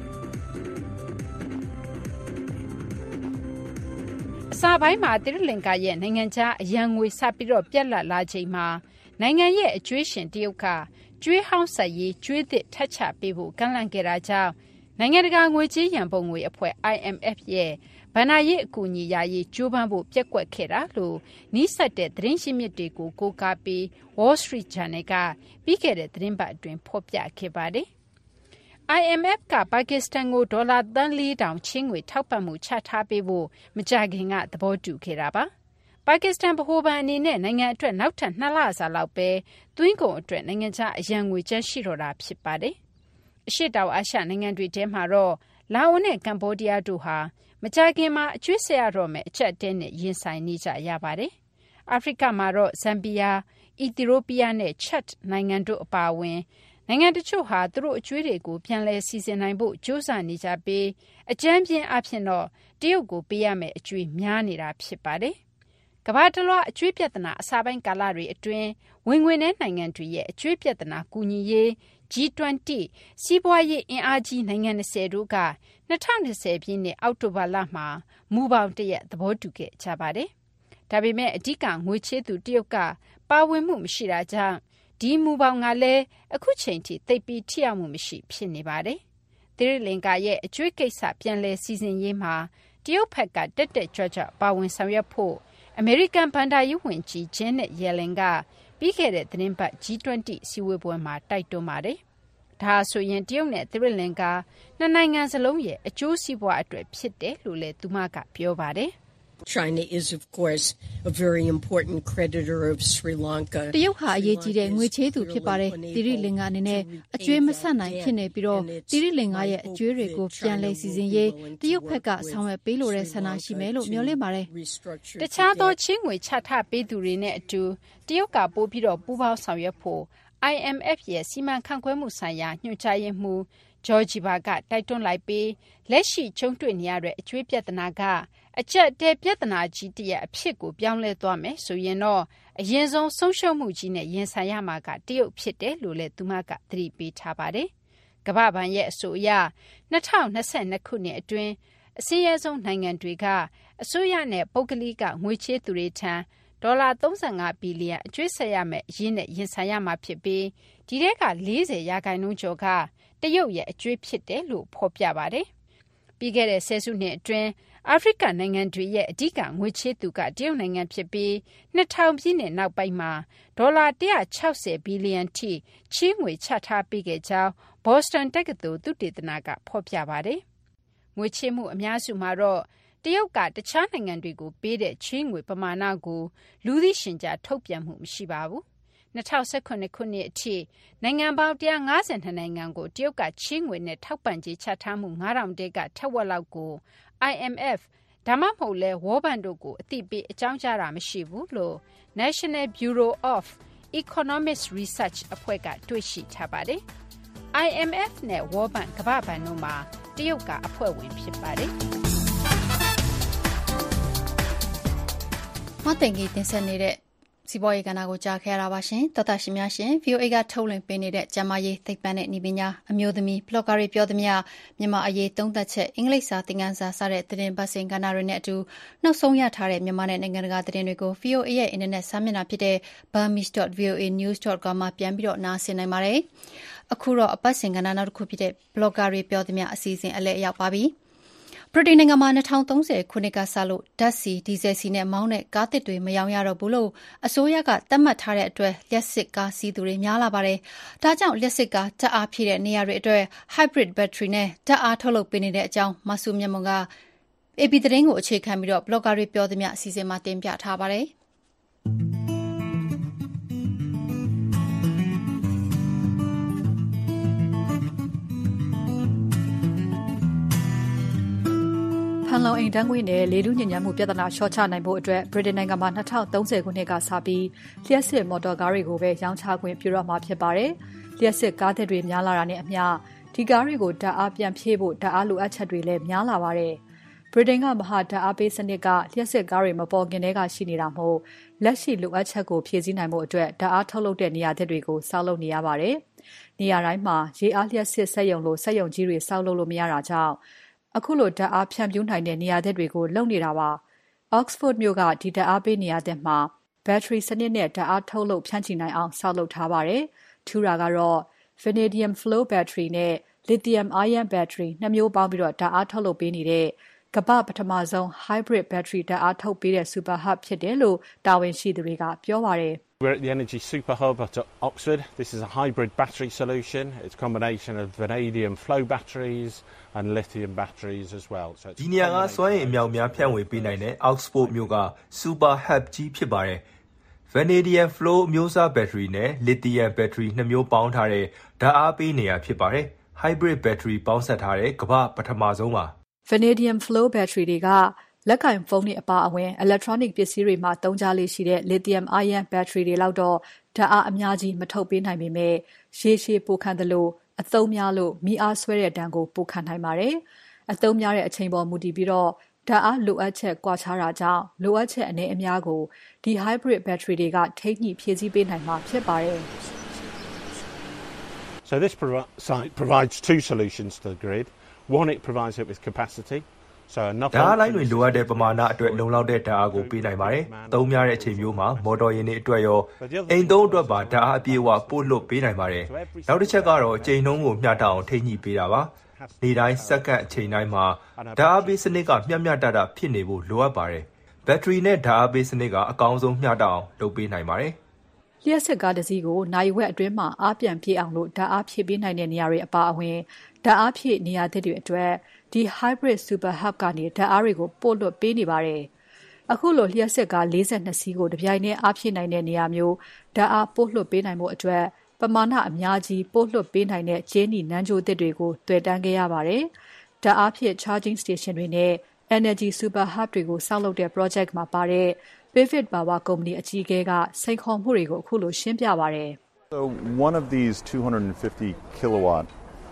။အစပိုင်းမှာသီရိလင်္ကာရဲ့နိုင်ငံခြားအရန်ငွေစပြီးတော့ပြက်လက်လာချိန်မှာနိုင်ငံရဲ့အကျွေးရှင်တရုတ်ကကျွေးဟောင်းဆက်ရေးကျွေးသစ်ထပ်ချပေးဖို့ကန့်လန့်ခဲ့တာကြောင့်နိုင်ငံတကာငွေကြေးရန်ပုံငွေအဖွဲ့ IMF ရဲ့ဘဏ္ဍာရေးအကူအညီရရေးကြိုးပမ်းဖို့ပျက်ကွက်ခဲ့တာလို့နီးစပ်တဲ့သတင်းရင်းမြစ်တွေကိုကိုးကားပြီး Wall Street Journal ကပြီးခဲ့တဲ့သတင်းပတ်အတွင်းဖော်ပြခဲ့ပါတယ်။ IMF ကပါကစ္စတန်ကိုဒေါ်လာသန်း4,000ချေးငွေထောက်ပံ့မှုချထားပေးဖို့မကြာခင်ကသဘောတူခဲ့တာပါ။ပါကစ္စတန်ဗဟိုဘဏ်အနေနဲ့နိုင်ငံအတွက်နောက်ထပ်2လစာလောက်ပဲသွင်းကုန်အတွက်နိုင်ငံခြားအရန်ငွေကျန်ရှိတော့တာဖြစ်ပါတယ်။အရှေ့တောင်အာရှနိုင်ငံတွေထဲမှာတော့လာအိုနဲ့ကမ္ဘောဒီးယားတို့ဟာမကြာခင်မှာအကျွေးဆက်ရတော့မယ်အချက်အတဲနဲ့ရင်ဆိုင်နေကြရပါတယ်။အာဖရိကမှာတော့ဇမ်ဘီယာ၊အီသီယိုးပီးယားနဲ့ချက်နိုင်ငံတို့အပါအဝင်နိုင်ငံတချို့ဟာသူတို့အကျွေးတွေကိုပြန်လည်စီစဉ်နိုင်ဖို့ကြိုးစားနေကြပြီးအကြမ်းပြင်းအဖြစ်တော့တရုတ်ကိုပေးရမယ့်အကျွေးများနေတာဖြစ်ပါတယ်။ကမ္ဘာတလွှားအကျွေးပြဿနာအစပိုင်းကာလတွေအတွင်းဝင်ငွေနဲ့နိုင်ငံတွေရဲ့အကျွေးပြဿနာကူညီရေး G20 စီးပွားရေးအင်အားကြီးနိုင်ငံ20တို့က2020ပြည့်နှစ်အောက်တိုဘာလမှာမူပေါင်းတရက်သဘောတူခဲ့ကြပါတယ်။ဒါပေမဲ့အဓိကငွေချေးသူတရုတ်ကပါဝင်မှုမရှိတာကြောင့်ဒီမူပေါင်းကလည်းအခုချိန်ထိသိပ်ပြီးထိရောက်မှုမရှိဖြစ်နေပါတယ်။သီရိလင်္ကာရဲ့အကျွေးကိစ္စပြန်လည်စီစဉ်ရေးမှာတရုတ်ဘက်ကတက်တက်ကြွကြွပါဝင်ဆောင်ရွက်ဖို့အမေရိကန်ဘဏ္ဍာရေးဝန်ကြီး Janet Yellen ကပြီးခဲ့တဲ့သတင်းပတ် G20 စည်းဝေးပွဲမှာတိုက်တွန်းပါတယ်။ဒါဆိုရင်တရုတ်နဲ့သီရိလင်္ကာနှစ်နိုင်ငံစလုံးရဲ့အကျိုးစီးပွားအတွက်ဖြစ်တယ်လို့လည်းသူမကပြောပါတယ်။ China is, of course, a very important creditor of Sri Lanka. တရုတ်ဟာအရေးကြီးတဲ့ငွေချေးသူဖြစ်ပါတယ်။သီရိလင်္ကာအနေနဲ့အကျွေးမဆက်နိုင်ဖြစ်နေပြီးတော့သီရိလင်္ကာရဲ့အကျွေးတွေကိုပြန်လည်စီစဉ်ရေးတရုတ်ဘက်ကဆောင်ရွက်ပေးလိုတဲ့ဆန္ဒရှိမယ်လို့မျှော်လင့်ပါတယ်။တခြားသောချင်းငွေချထားပေးသူတွေနဲ့အတူတရုတ်ကပို့ပြီးတော့ပူးပေါင်းဆောင်ရွက်ဖို့ IMF ရဲ့စီမံခန့်ခွဲမှုဆိုင်ရာညွှန်ကြားရေးမှူး Georgieva ကတိုက်တွန်းလိုက်ပြီးလက်ရှိကြုံတွေ့နေရတဲ့အကျွေးပြဿနာကအကျပ်တဲပြဿနာကြီးတရက်အဖြစ်ကိုပြောင်းလဲသွားမယ်ဆိုရင်တော့အရင်ဆုံးဆုံးရှုံးမှုကြီးနဲ့ရင်ဆိုင်ရမှာကတရုတ်ဖြစ်တယ်လို့လည်းသူမကသတိပေးထားပါတယ်။ကမ္ဘာ့ဘဏ်ရဲ့အဆိုအရ2022ခုနှစ်အတွင်းအစည်းအဆုံးနိုင်ငံတွေကအစိုးရနဲ့ပုဂ္ဂလိကငွေချေးသူတွေထံဒေါ်လာ35ဘီလီယံအကျွေးဆက်ရမယ့်အရင်းနဲ့ရင်ဆိုင်ရမှာဖြစ်ပြီးဒီထဲက40%ကျော်ကတရုတ်ရဲ့အကျွေးဖြစ်တယ်လို့ဖော်ပြပါတယ်။ပြီးခဲ့တဲ့ဆယ်စုနှစ်အတွင်းအာဖရိကနိုင်ငံတွေရဲ့အဓိကငွေချေးသူကတရုတ်နိုင်ငံဖြစ်ပြီး2000ပြည့်နှစ်နောက်ပိုင်းမှာဒေါ်လာ160ဘီလီယံထိချေးငွေချထားပေးခဲ့ကြောင်းဘော့စတန်တက္ကသိုလ်သုတေသနကဖော်ပြပါတယ်။ငွေချေးမှုအများစုမှာတော့တရုတ်ကတခြားနိုင်ငံတွေကိုပေးတဲ့ချေးငွေပမာဏကိုလူသိရှင်ကြားထုတ်ပြန်မှုမရှိပါဘူး။2019ခုနှစ်အထိနိုင်ငံပေါင်း152နိုင်ငံကိုတရုတ်ကချေးငွေနဲ့ထောက်ပံ့ကြေးချထားမှု9000တဲကထက်ဝက်လောက်ကို IMF ဒါမှမဟုတ်လဲ World Bank တို့ကိုအသိပေးအကြောင်းကြားတာမရှိဘူးလို့ National Bureau of Economic Research အဖွဲ့ကတွေ့ရှိထားပါတယ်။ IMF နဲ့ World Bank ကမ္ဘာ့ဘဏ်တို့မှာတရုတ်ကအဖွဲ့ဝင်ဖြစ်ပါတယ်။မသိင်္ဂီတင်ဆက်နေတဲ့စီးပွားရေးကဏ္ဍကိုကြားခဲ့ရတာပါရှင်တော်တာရှင်များရှင် VOA ကထုတ်လွှင့်ပေးနေတဲ့ကျမရေးသိပ္ပံနဲ့ဤပညာအမျိုးသမီးဘလော့ဂါတွေပြောသမျှမြန်မာအရေးသုံးသပ်ချက်အင်္ဂလိပ်စာသင်ခန်းစာစတဲ့သတင်းပတ်စဉ်ကဏ္ဍတွေနဲ့အတူနောက်ဆုံးရထားတဲ့မြန်မာနဲ့နိုင်ငံတကာသတင်းတွေကို VOA ရဲ့အင်တာနက်စာမျက်နှာဖြစ်တဲ့ burmese.voanews.com မှာပြန်ပြီးနားဆင်နိုင်ပါတယ်အခုတော့အပတ်စဉ်ကဏ္ဍနောက်တစ်ခုဖြစ်တဲ့ဘလော့ဂါတွေပြောသမျှအစီအစဉ်အလဲအရောက်ပါပြီဗြိတိန်နိုင်ငံမှာ2030ခုနှစ်ကစလို့ဓာတ်ဆီဒီဇယ်ဆီနဲ့မောင်းတဲ့ကားသစ်တွေမရောင်းရတော့ဘူးလို့အစိုးရကသတ်မှတ်ထားတဲ့အတွက်လျှပ်စစ်ကားစီးသူတွေများလာပါတယ်။ဒါကြောင့်လျှပ်စစ်ကားဓာတ်အားဖြည့်တဲ့နေရာတွေအတွက် hybrid battery နဲ့ဓာတ်အားထုတ်လုပ်ပေးနေတဲ့အကြောင်းမဆုမြတ်မွန်က AP သတင်းကိုအခြေခံပြီးဘလော့ဂါတွေပြောသမျှအစီအစဉ်မှာတင်ပြထားပါတယ်။ဖန်လုံအိမ်ဓာတ်ငွေ့နဲ့လေထုညစ်ညမ်းမှုပြဿနာလျှော့ချနိုင်ဖို့အတွက်ဗြိတိန်နိုင်ငံမှာ2030ခုနှစ်ကစပြီးလျှပ်စစ်မော်တော်ကားတွေကိုပဲရောင်းချခွင့်ပြုတော့မှာဖြစ်ပါတယ်။လျှပ်စစ်ကားသစ်တွေများလာတာနဲ့အမျှဒီကားတွေကိုဓာတ်အားပြန်ဖြည့်ဖို့ဓာတ်အားလိုအပ်ချက်တွေလည်းများလာပါတယ်။ဗြိတိန်ကမဟာဓာတ်အားပေးစနစ်ကလျှပ်စစ်ကားတွေမပေါ်ခင်တည်းကရှိနေတာမို့လက်ရှိလိုအပ်ချက်ကိုဖြည့်ဆည်းနိုင်ဖို့အတွက်ဓာတ်အားထုတ်လုပ်တဲ့နေရာသစ်တွေကိုစောက်လုပ်နေရပါတယ်။နေရာတိုင်းမှာရေအားလျှပ်စစ်စက်ရုံလိုစက်ရုံကြီးတွေစောက်လုပ်လို့မရတာကြောင့်အခုလိုဓာတ်အားဖြန့်ဖြူးနိုင်တဲ့နေရာသစ်တွေကိုလုပ်နေတာပါ။ Oxford မြို့ကဒီဓာတ်အားပေးနေရာသစ်မှာ battery စနစ်နဲ့ဓာတ်အားထုတ်လုပ်ဖြန့်ချိနိုင်အောင်ဆောက်လုပ်ထားပါတယ်။ထူတာကတော့ vanadium flow battery နဲ့ lithium ion battery နှစ်မျိုးပေါင်းပြီးဓာတ်အားထုတ်လုပ်ပေးနေတဲ့ကမ္ဘာပထမဆုံး hybrid battery ဓာတ်အားထုတ်ပေးတဲ့ super hub ဖြစ်တယ်လို့တာဝန်ရှိသူတွေကပြောပါတယ်။ We're at the Energy Super Hub at Oxford. This is a hybrid battery solution. It's a combination of vanadium flow batteries and lithium batteries as well. So ဒီနေရာကစွမ်းအင်အမြောက်အများဖြန့်ဝေပေးနိုင်တဲ့ Oxford မြို့က Super Hub ကြီးဖြစ်ပါတယ်။ Vanadium flow အမျိုးအစား battery နဲ့ lithium battery နှစ်မျိုးပေါင်းထားတဲ့ဓာတ်အားပေးနေရာဖြစ်ပါတယ်။ hybrid battery ပေါင်းစပ်ထားတဲ့ကမ္ဘာပထမဆုံးပါ။ Vanadium flow battery တွေကလက်ကင်ဖုန်းတွေအပါအဝင် electronic ပစ္စည်းတွေမှာသုံးကြလေ့ရှိတဲ့ lithium ion battery တွေလောက်တော့ဓာတ်အားအများကြီးမထုတ်ပေးနိုင်ပေမဲ့ရေရှည်ပိုခံသလိုအသုံးများလို့မီးအားဆွဲတဲ့တန်းကိုပိုခံနိုင်ပါတယ်။အသုံးများတဲ့အချိန်ပေါ်မူတည်ပြီးတော့ဓာတ်အားလိုအပ်ချက်ကွာခြားတာကြောင့်လိုအပ်ချက်အနေအများကိုဒီ hybrid battery တွေကထိန်းညှိဖြည့်ဆည်းပေးနိုင်မှာဖြစ်ပါတယ်။ So this site provides two solutions to the grid. One, it provides it with capacity. ဓာတ်လိုင်းတွေလိုအပ်တဲ့ပမာဏအတွက်လုံလောက်တဲ့ဓာတ်အားကိုပေးနိုင်ပါတယ်။သုံးများတဲ့အချိန်မျိုးမှာမော်တော်ယာဉ်တွေအတွက်ရောအိမ်သုံးအတွက်ပါဓာတ်အားအပြည့်အဝပို့လွှတ်ပေးနိုင်ပါတယ်။နောက်တစ်ချက်ကတော့အချိန်နှုန်းကိုမျှတအောင်ထိန်းညှိပေးတာပါ။နေ့တိုင်းစက္ကန့်အချိန်တိုင်းမှာဓာတ်အားပေးစနစ်ကမျှမျှတတဖြစ်နေဖို့လိုအပ်ပါတယ်။ဘက်ထရီနဲ့ဓာတ်အားပေးစနစ်ကအကောင်းဆုံးမျှတအောင်လုပ်ပေးနိုင်ပါတယ်။လျှပ်စစ်ကားတစ်စီးကိုနိုင်ဝက်အတွင်းမှာအားပြန်ပြေးအောင်လို့ဓာတ်အားဖြည့်ပေးနိုင်တဲ့နေရာတွေအပါအဝင်ဓာတ်အားဖြည့်နေရာသစ်တွေအတွက်ဒီ hybrid super hub ကနေဓာတ်အားတွေကိုပို့လွှတ်ပေးနေပါတယ်။အခုလိုလျှပ်စစ်ကား42စီးကိုတပြိုင်တည်းအားဖြည့်နိုင်တဲ့နေရာမျိုးဓာတ်အားပို့လွှတ်ပေးနိုင်မှုအတွက်ပမာဏအများကြီးပို့လွှတ်ပေးနိုင်တဲ့ကျင်းနီနန်းကြိုသစ်တွေကိုတွေ့တန်းခဲ့ရပါတယ်။ဓာတ်အားဖြည့် charging station တွေနဲ့ energy super hub တွေကိုစောက်လုပ်တဲ့ project မှာပါတဲ့ Pivot Power Company အကြီးအကဲကစိန်ခေါ်မှုတွေကိုအခုလိုရှင်းပြပါတယ်။ So one of these 250 kilowatt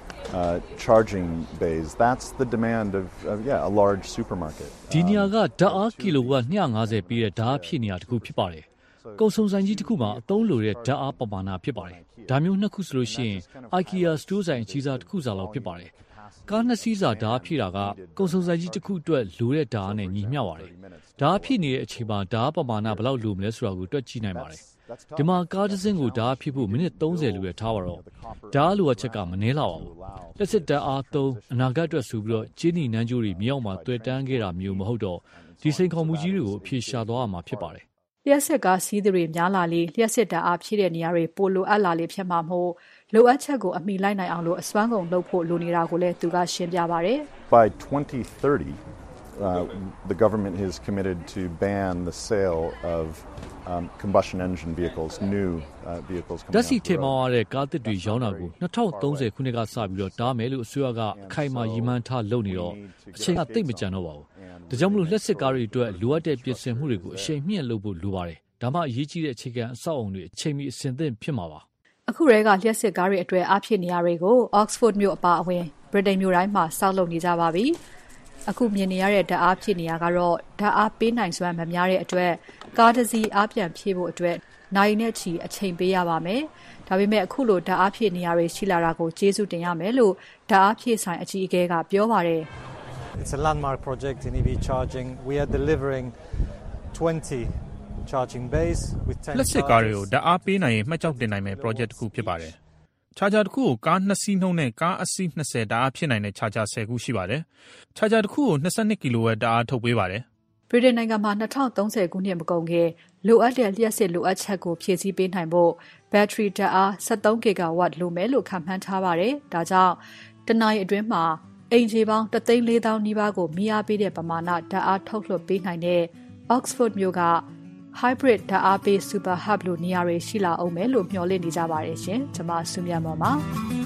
charging bays that's the demand of a large supermarket ဒီနေရာကဓာတ်အားကီလိုဝတ်250ပေးတဲ့ဓာတ်အားဖြည့်နေရာတစ်ခုဖြစ်ပါတယ်။ကုန်စုံဆိုင်ကြီးတစ်ခုမှာအသုံးလိုတဲ့ဓာတ်အားပမာဏဖြစ်ပါတယ်။ဒါမျိုးနှစ်ခုဆိုလို့ရှိရင် IKEA စတိုးဆိုင်အကြီးစားတစ်ခုစာလောက်ဖြစ်ပါတယ်။ကားနှစ်စီးစာဓာတ်အားဖြည့်တာကကုန်စုံဆိုင်ကြီးတစ်ခုအတွက်လိုတဲ့ဓာတ်အားနဲ့ညီမျှပါတယ်။ဓာတ်အားဖြည့်နေတဲ့အချိန်မှာဓာတ်အားပမာဏဘယ်လောက်လိုမလဲဆိုတာကိုတွက်ကြည့်နိုင်ပါတယ်။ဒီမှာကားတစ်စင်းကိုဓာတ်အားဖြည့်ဖို့မိနစ်30လိုရထားပါတော့ဓာတ်အားလိုအပ်ချက်ကမနှဲလာပါဘူး။လက်စစ်ဓာတ်အားသုံးအနာဂတ်အတွက်ဆိုပြီးကျင်းနီနန်းကြိုးတွေမြောက်မှာတွေ့တန်းခဲ့တာမျိုးမဟုတ်တော့ဒီစိန်ခေါ်မှုကြီးတွေကိုအဖြေရှာသွားရမှာဖြစ်ပါတယ်။လျှက်စစ်ကားစီးသူတွေများလာလေလျှက်စစ်ဓာတ်အားဖြည့်တဲ့နေရာတွေပိုလိုအပ်လာလေဖြစ်မှာမို့လိုအပ်ချက်ကိုအမိလိုက်နိုင်အောင်လို့အစွမ်းကုန်လုပ်ဖို့လိုနေတာကိုလည်းသူကရှင်းပြပါတယ်။ By 2030 the government is committed to ban the sale of combustion engine vehicles, new vehicles coming out. ဓာတ်ဆီထည့်မောင်းရတဲ့ကားသစ်တွေရောင်းတာကို2030ခုနှစ်ကစပြီးတားမယ်လို့အစိုးရကအခိုင်အမာရည်မှန်းထားလုပ်နေတော့အချိန်ကသိပ်မကျန်တော့ပါဘူး။ဒါကြောင့်မလို့လျှက်စစ်ကားတွေအတွက်လိုအပ်တဲ့ပြင်ဆင်မှုတွေကိုအချိန်မြင့်လုပ်ဖို့လိုပါတယ်။ဒါမှအရေးကြီးတဲ့အခြေခံအဆောက်အအုံတွေအချိန်မီအဆင်သင့်ဖြစ်မှာပါ။အခုတည်းကလျှက်စစ်ကားတွေအတွက်အားဖြည့်နေရာတွေကို Oxford မြို့အပါအဝင်ဗြိတိန်မြို့တိုင်းမှာစောက်လုပ်နေကြပါပြီ။အခုမြင်နေရတဲ့ဓာတ်အားဖြစ်နေရကတော့ဓာတ်အားပေးနိုင်စွမ်းမများတဲ့အတွက်ကားတစ်စီးအားပြန်ဖြည့်ဖို့အတွက်နိုင်နဲ့ချီအချိန်ပေးရပါမယ်။ဒါပေမဲ့အခုလိုဓာတ်အားဖြည့်နေရတွေရှိလာတာကိုကျေးဇူးတင်ရမယ်လို့ဓာတ်အားဖြည့်ဆိုင်အကြီးအကဲကပြောပါတယ်။ It's a landmark project in EV charging. We are delivering 20 charging bays with 10 လက်စစ်ကားတွေကိုဓာတ်အားပေးနိုင်ရင်မှတ်ကြောက်တင်နိုင်မယ့် project တစ်ခုဖြစ်ပါတယ်။ charger တစ်ခုကိုကား2စီးနှုန်းနဲ့ကားအစီး20ဓာတ်အားဖြစ်နိုင်တဲ့ charger 10ခုရှိပါတယ်။ charger တစ်ခုကို22 kW ဓာတ်အားထုတ်ပေးပါတယ်ဗြိတိန်နိုင်ငံမှာ2030ခုနှစ်မကုန်ခင်လိုအပ်တဲ့လျှပ်စစ်လိုအပ်ချက်ကိုဖြည့်ဆည်းပေးနိုင်ဖို့ဘက်ထရီဓာတ်အား13 GW လိုမယ်လို့ခန့်မှန်းထားပါတယ်။ဒါကြောင့်တနင်္လာနေ့အတွင်းမှာအိမ်ခြေပေါင်း1,400,000 နီးပါးကိုမီးအားပေးတဲ့ပမာဏဓာတ်အားထုတ်လွှတ်ပေးနိုင်တဲ့ Oxford မြို့က hybrid ဓာတ်အားပေး super hub လို့နေရာတွေရှိလာအောင်မယ်လို့မျှော်လင့်နေကြပါတယ်ရှင်။ကျွန်မစုမြတ်မော်ပါ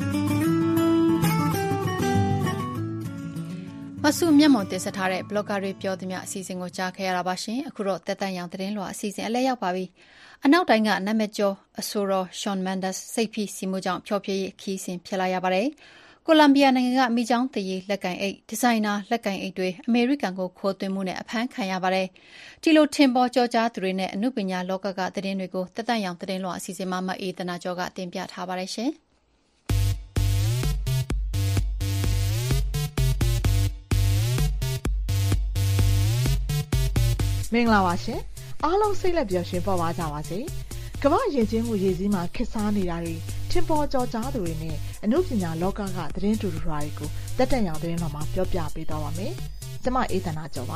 မဆုမျက်မှောင်တင်ဆက်ထားတဲ့ blogger တွေပြောသမျှအစီအစဉ်ကိုကြားခဲ့ရတာပါရှင်။အခုတော့တက်တန်ရောင်သတင်းလွှာအစီအစဉ်အလဲရောက်ပါပြီ။အနောက်တိုင်းကနာမည်ကျော်အဆိုတော် Shawn Mendes စိတ်ဖိစီးမှုကြောင့်ဖျော်ဖြေရေးခီးစဉ်ဖြစ်လာရပါတယ်။ကိုလံဘီယာနိုင်ငံကမိချောင်းတရေလက်ကင်အိတ်ဒီဇိုင်နာလက်ကင်အိတ်တွေအမေရိကန်ကိုခိုးသွင်းမှုနဲ့အဖမ်းခံရပါတယ်။ဒီလိုထင်ပေါ်ကျော်ကြားသူတွေနဲ့အမှုပညာလောကကသတင်းတွေကိုတက်တန်ရောင်သတင်းလွှာအစီအစဉ်မှာမအေးတနာကျော်ကတင်ပြထားပါတယ်ရှင်။မင်္ဂလာပါရှင်အားလုံးစိတ်လက်ပျော်ရွှင်ပေါ်ပါကြပါစေကမ္ဘာယဉ်ကျေးမှုရည်စည်းမှာခက်စားနေတာတွေထင်ပေါ်ကျော်ကြားသူတွေနဲ့အမှုပညာလောကကသတင်းတူတူတွေကိုတက်တန်ရောင်သတင်းမှာပြောပြပေးသွားပါမယ်ကျွန်မအေးသနာကျော်ပါ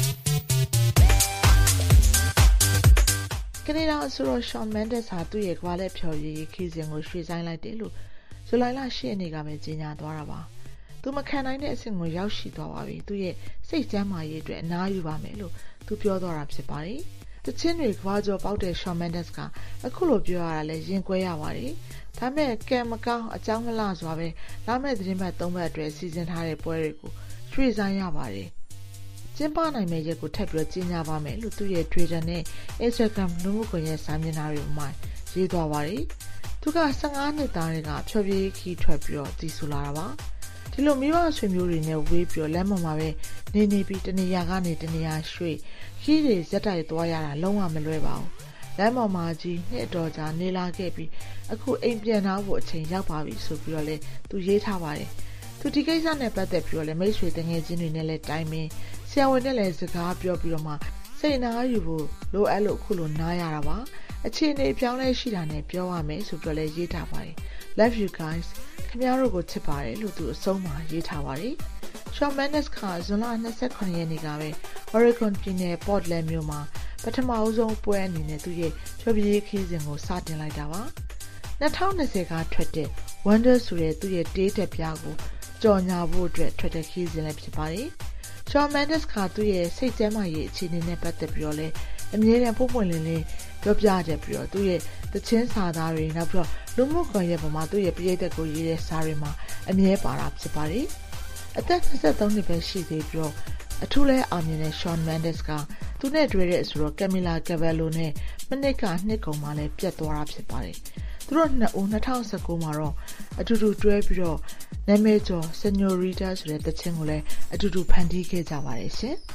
ကနေဒါအဆိုတော် Shawn Mendes ဟာသူ့ရဲ့ကမ္ဘာလက်ဖျော်ရည်ခီးစဉ်ကိုရွှေ့ဆိုင်းလိုက်တယ်လို့ဇူလိုင်လ 10 ရက်နေ့ကပဲကြေညာသွားတာပါသူမခံနိုင်တဲ့အဆင့်ကိုရောက်ရှိသွားပါပြီသူရဲ့စိတ်ကျန်းမာရေးအတွက်အနားယူပါမယ်လို့သူပြောသွားတာဖြစ်ပါတယ်တချင်းတွေကဘာကျော်ပေါက်တဲ့ Shawn Mendes ကအခုလိုပြောရတာလဲရင်ကွဲရပါတယ်ဒါမဲ့ကံမကောင်းအကြောင်းမလှစွာပဲလာမယ့်သတင်းပတ်3ပတ်အတွက်စီစဉ်ထားတဲ့ပွဲတွေကိုရွှေ့ဆိုင်းရပါတယ်ကျင်းပနိုင်မယ့်ရက်ကိုထပ်ပြီးကြေညာပါမယ်လို့သူရဲ့ Twitter နဲ့ Instagram လူမှုကွန်ရက်စာမျက်နှာတွေမှာရေးသွားပါတယ်သူက15နှစ်သားတွေကဖျော်ဖြေခီးထွက်ပြီးတည်ဆူလာတာပါဒီလိုမိဘဆွေမျိုးတွေနဲ့ဝေးပြီးလမ်းပေါ်မှာပဲနေပြီးတနေရာကနေတနေရာရွှေ့ခီးတွေဇက်တိုက်သွားရတာလုံးဝမလွယ်ပါဘူးလမ်းပေါ်မှာကြီးနှစ်တော်ကြာနေလာခဲ့ပြီးအခုအိမ်ပြန်သွားဖို့အချိန်ရောက်ပါပြီဆိုပြီးလဲသူရေးထားပါတယ်သူဒီကိစ္စနဲ့ပတ်သက်ပြီးလဲမိတ်ဆွေတငယ်ချင်းတွေနဲ့လဲတိုင်ပင်ဆရာဝန်နဲ့လဲစကားပြောပြီးတော့မှစိတ်နာယူဖို့လိုအပ်လို့အခုလိုနားရတာပါအခြေအနေပြောင်းလဲရှိတာနဲ့ပြောရမယ်ဆိုပြီးလဲရေးထားပါတယ် Love you guys ခင်ဗျားတို့ကိုချစ်ပါတယ်လို့သူအဆုံးမှာရေးထားပါတယ်။ Shawn Mendes ကဇွန်လ29ရက်နေ့ကပဲ Oregon ပြည်နယ် Portland မြို့မှာပထမအဆုံးပွဲအနေနဲ့သူရဲ့ဖျော်ဖြေရေးခီးစဉ်ကိုစတင်လိုက်တာပါ။2020ကထွက်တဲ့ Wonder ဆိုတဲ့သူရဲ့တေးတက်ပြားကိုကြော်ညာဖို့အတွက်ထွက်တဲ့ခီးစဉ်လည်းဖြစ်ပါတယ်။ Shawn Mendes ကသူရဲ့စိတ်ကျန်းမာရေးအခြေအနေနဲ့ပတ်သက်ပြီးတော့လည်းအမြဲတမ်းပုံပွင့်လင်းလင်းပြောပြကြပြီးတော့သူရဲ့သချင်းစာသားတွေနောက်ပြီးတော့လူမှုကွန်ရက်ပေါ်မှာသူ့ရဲ့ပရိသတ်ကိုရေးတဲ့စာတွေမှာအမြဲပါတာဖြစ်ပါတယ်။အသက်23နှစ်ပဲရှိသေးပြီးတော့အထူးလဲအောင်မြင်တဲ့ Shawn Mendes ကသူနဲ့တွေ့တဲ့ဆိုတော့ Camila Cabello နဲ့မနစ်ကနှစ်ကုန်မှလည်းပြတ်သွားတာဖြစ်ပါတယ်။သူတို့နှစ်ဦး2019မှာတော့အတူတူတွဲပြီးတော့နာမည်ကျော် Señorita ဆိုတဲ့သချင်းကိုလည်းအတူတူဖန်တီးခဲ့ကြပါတယ်ရှင်။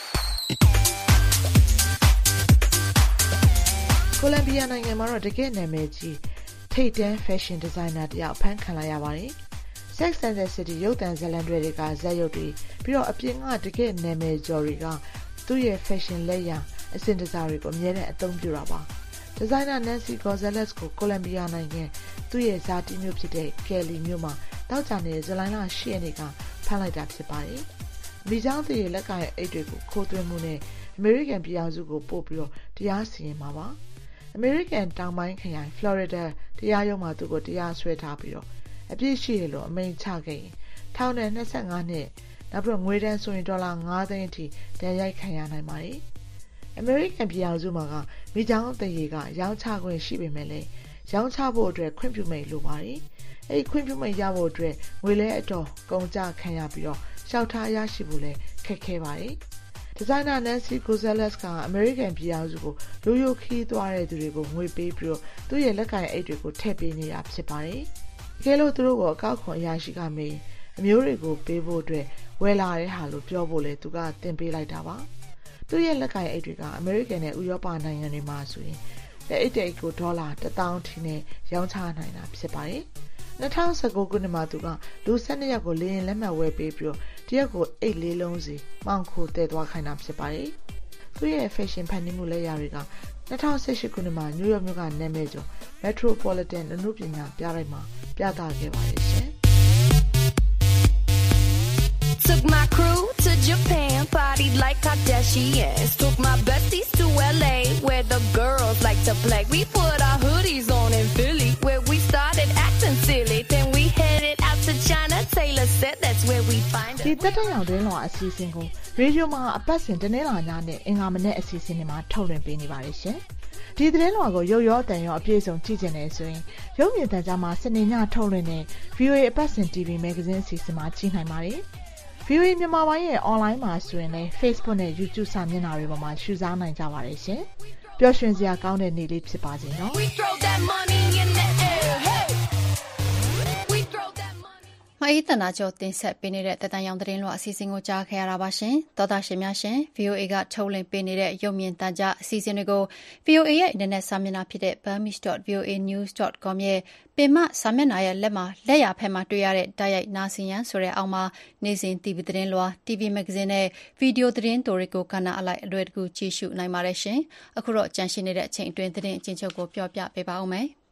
ကိုလံဘီယာနိုင်ငံမှာတော့တကယ့်နာမည်ကြီးထိပ်တန်း fashion designer တယောက်ဖမ်းခံလိုက်ရပါတယ်။ Sex and the City ရုပ်သံဇာတ်လမ်းတွေကဇာတ်ရုပ်တွေပြီးတော့အပြင်ကတကယ့်နာမည်ကျော်တွေကသူ့ရဲ့ fashion လက်ရာအစင်တစားတွေကိုအများနဲ့အသုံးပြုတာပါ။ designer Nancy Gonzalez ကိုကိုလံဘီယာနိုင်ငံသူ့ရဲ့ဇာတိမြို့ဖြစ်တဲ့ Cali မြို့မှာတောက်ကြနေတဲ့ဇူလိုင်လ 10 ရက်နေ့ကဖမ်းလိုက်တာဖြစ်ပါတယ်။မိချောင်းတရေလက်ကင်အိတ်တွေကိုခိုးသွင်းမှုနဲ့အမေရိကန်ပြည်ထောင်စုကိုပို့ပြီးတော့တရားစီရင်မှာပါ။အမေရိကန်တောင်ပိုင်းခရိုင် Florida တရားရုံးမှာသူ့ကိုတရားစွဲထားပြီးတော့အပြစ်ရှိရလို့အမိန့်ချခဲ့ရင်ထောင်နဲ့25နှစ်နောက်ပြီးငွေတန်းဆိုရင်ဒေါ်လာ9 သိန်းအထိတန်ရိုက်ခံရနိုင်ပါတယ်။ အမေရိကန်ပြည်ထောင်စုမှာကမိချောင်းတရေကရောင်းချခွင့်ရှိပေမဲ့လည်းရောင်းချဖို့အတွက်ခွင့်ပြုမိန့်လိုပါတယ်။အဲဒီခွင့်ပြုမိန့်ရဖို့အတွက်ငွေလဲအတော်ကုန်ကျခံရပြီးတော့ရှောက်ထားရရှိဖို့လည်းခက်ခဲပါတယ်။ designer Nancy Gonzalez ကအမေရိကန်ပြည်ထောင်စုကိုရိုးရိုးခီးသွားတဲ့သူတွေကိုငွေပေးပြီးတော့သူ့ရဲ့လက်ကင်အိတ်တွေကိုထည့်ပေးနေတာဖြစ်ပါတယ်။တကယ်လို့သူတို့ကိုအကောက်ခွန်အရာရှိကမေးအမျိုးတွေကိုပေးဖို့အတွက်ဝယ်လာတဲ့ဟာလို့ပြောဖို့လေသူကတင်ပေးလိုက်တာပါသူရဲ့လက်ကိုင်အိတ်တွေကအမေရိကန်နဲ့ဥရောပနိုင်ငံတွေမှာဆိုရင်လက်အိတ်တိတ်ကိုဒေါ်လာ1000ထိနဲ့ရောင်းချနိုင်တာဖြစ်ပါတယ်2019ခုနှစ်မှာသူကလူ12ယောက်ကိုလေရင်လက်မှတ်ဝယ်ပေးပြီးတော့တရက်ကိုအိတ်လေးလုံးစီမောင်ခိုတည်သွားခိုင်းတာဖြစ်ပါတယ်သူရဲ့ fashion ဖန်တီးမှုလက်ရာတွေက2018ခုနှစ်မှာနယူးယောက်မြို့ကနာမည်ကျော် Metropolitan အမှုပညာပြတိုက်မှာပြသခဲ့ပါတယ်ရှင် Took my crew to Japan, partied like Kardashians. Took my besties to LA, where the girls like to play. We put our hoodies on in Philly, where we started acting silly. Then we headed out to China. Taylor said that's where we find her. ဒီတက်တဲ့ရောင်တွင်လောအစီအစဉ်ကိုရေဒီယိုမှာအပတ်စဉ်တနေ့လာညနဲ့အင်္ဂါမနေ့အစီအစဉ်တွေမှာထုတ်လွှင့်ပေးနေပါတယ်ရှင်။ဒီသတင်းလွှာကိုရုပ်ရောအတန်ရောအပြည့်စုံကြည့်ကြနေဆိုရင်ရုပ်မြင်သံကြားမှာစနေညထုတ်လွှင့်တဲ့ VOA အပတ်စဉ် TV Magazine အစီအစဉ်မှာကြည့်နိုင်ပါတယ်။ VOA မြန်မာပိုင်းရဲ့ online မှာဆိုရင်လည်း Facebook နဲ့ YouTube စာမျက်နှာတွေပေါ်မှာရှုစားနိုင်ကြပါတယ်ရှင်။ပျော်ရွှင်စရာကောင်းတဲ့နေ့လေးဖြစ်ပါစေနော်။မအေးတနာကျော်တင်ဆက်ပေးနေတဲ့တတန်ရောင်သတင်းလွှာအစီအစဉ်ကိုကြားခဲ့ရတာပါရှင်။သောတာရှင်များရှင် VOA ကထုတ်လွှင့်ပေးနေတဲ့ရုပ်မြင်သံကြားအစီအစဉ်တွေကို VOA ရဲ့ internet စာမျက်နှာဖြစ်တဲ့ burmese.voanews.com ရဲ့ပင်မစာမျက်နှာရဲ့လက်ရာဖက်မှာတွေ့ရတဲ့တိုက်ရိုက်နားဆင်ရန်ဆိုတဲ့အောက်မှာနေ့စဉ် TV သတင်းလွှာ TV magazine နဲ့ video သတင်းတိုတွေကိုကဏ္ဍအလိုက်အလွယ်တကူကြည့်ရှုနိုင်ပါတယ်ရှင်။အခုတော့ကြန့်ရှင်းနေတဲ့အချိန်အတွင်းသတင်းအကျဉ်းချုပ်ကိုပြောပြပေးပါဦးမယ်။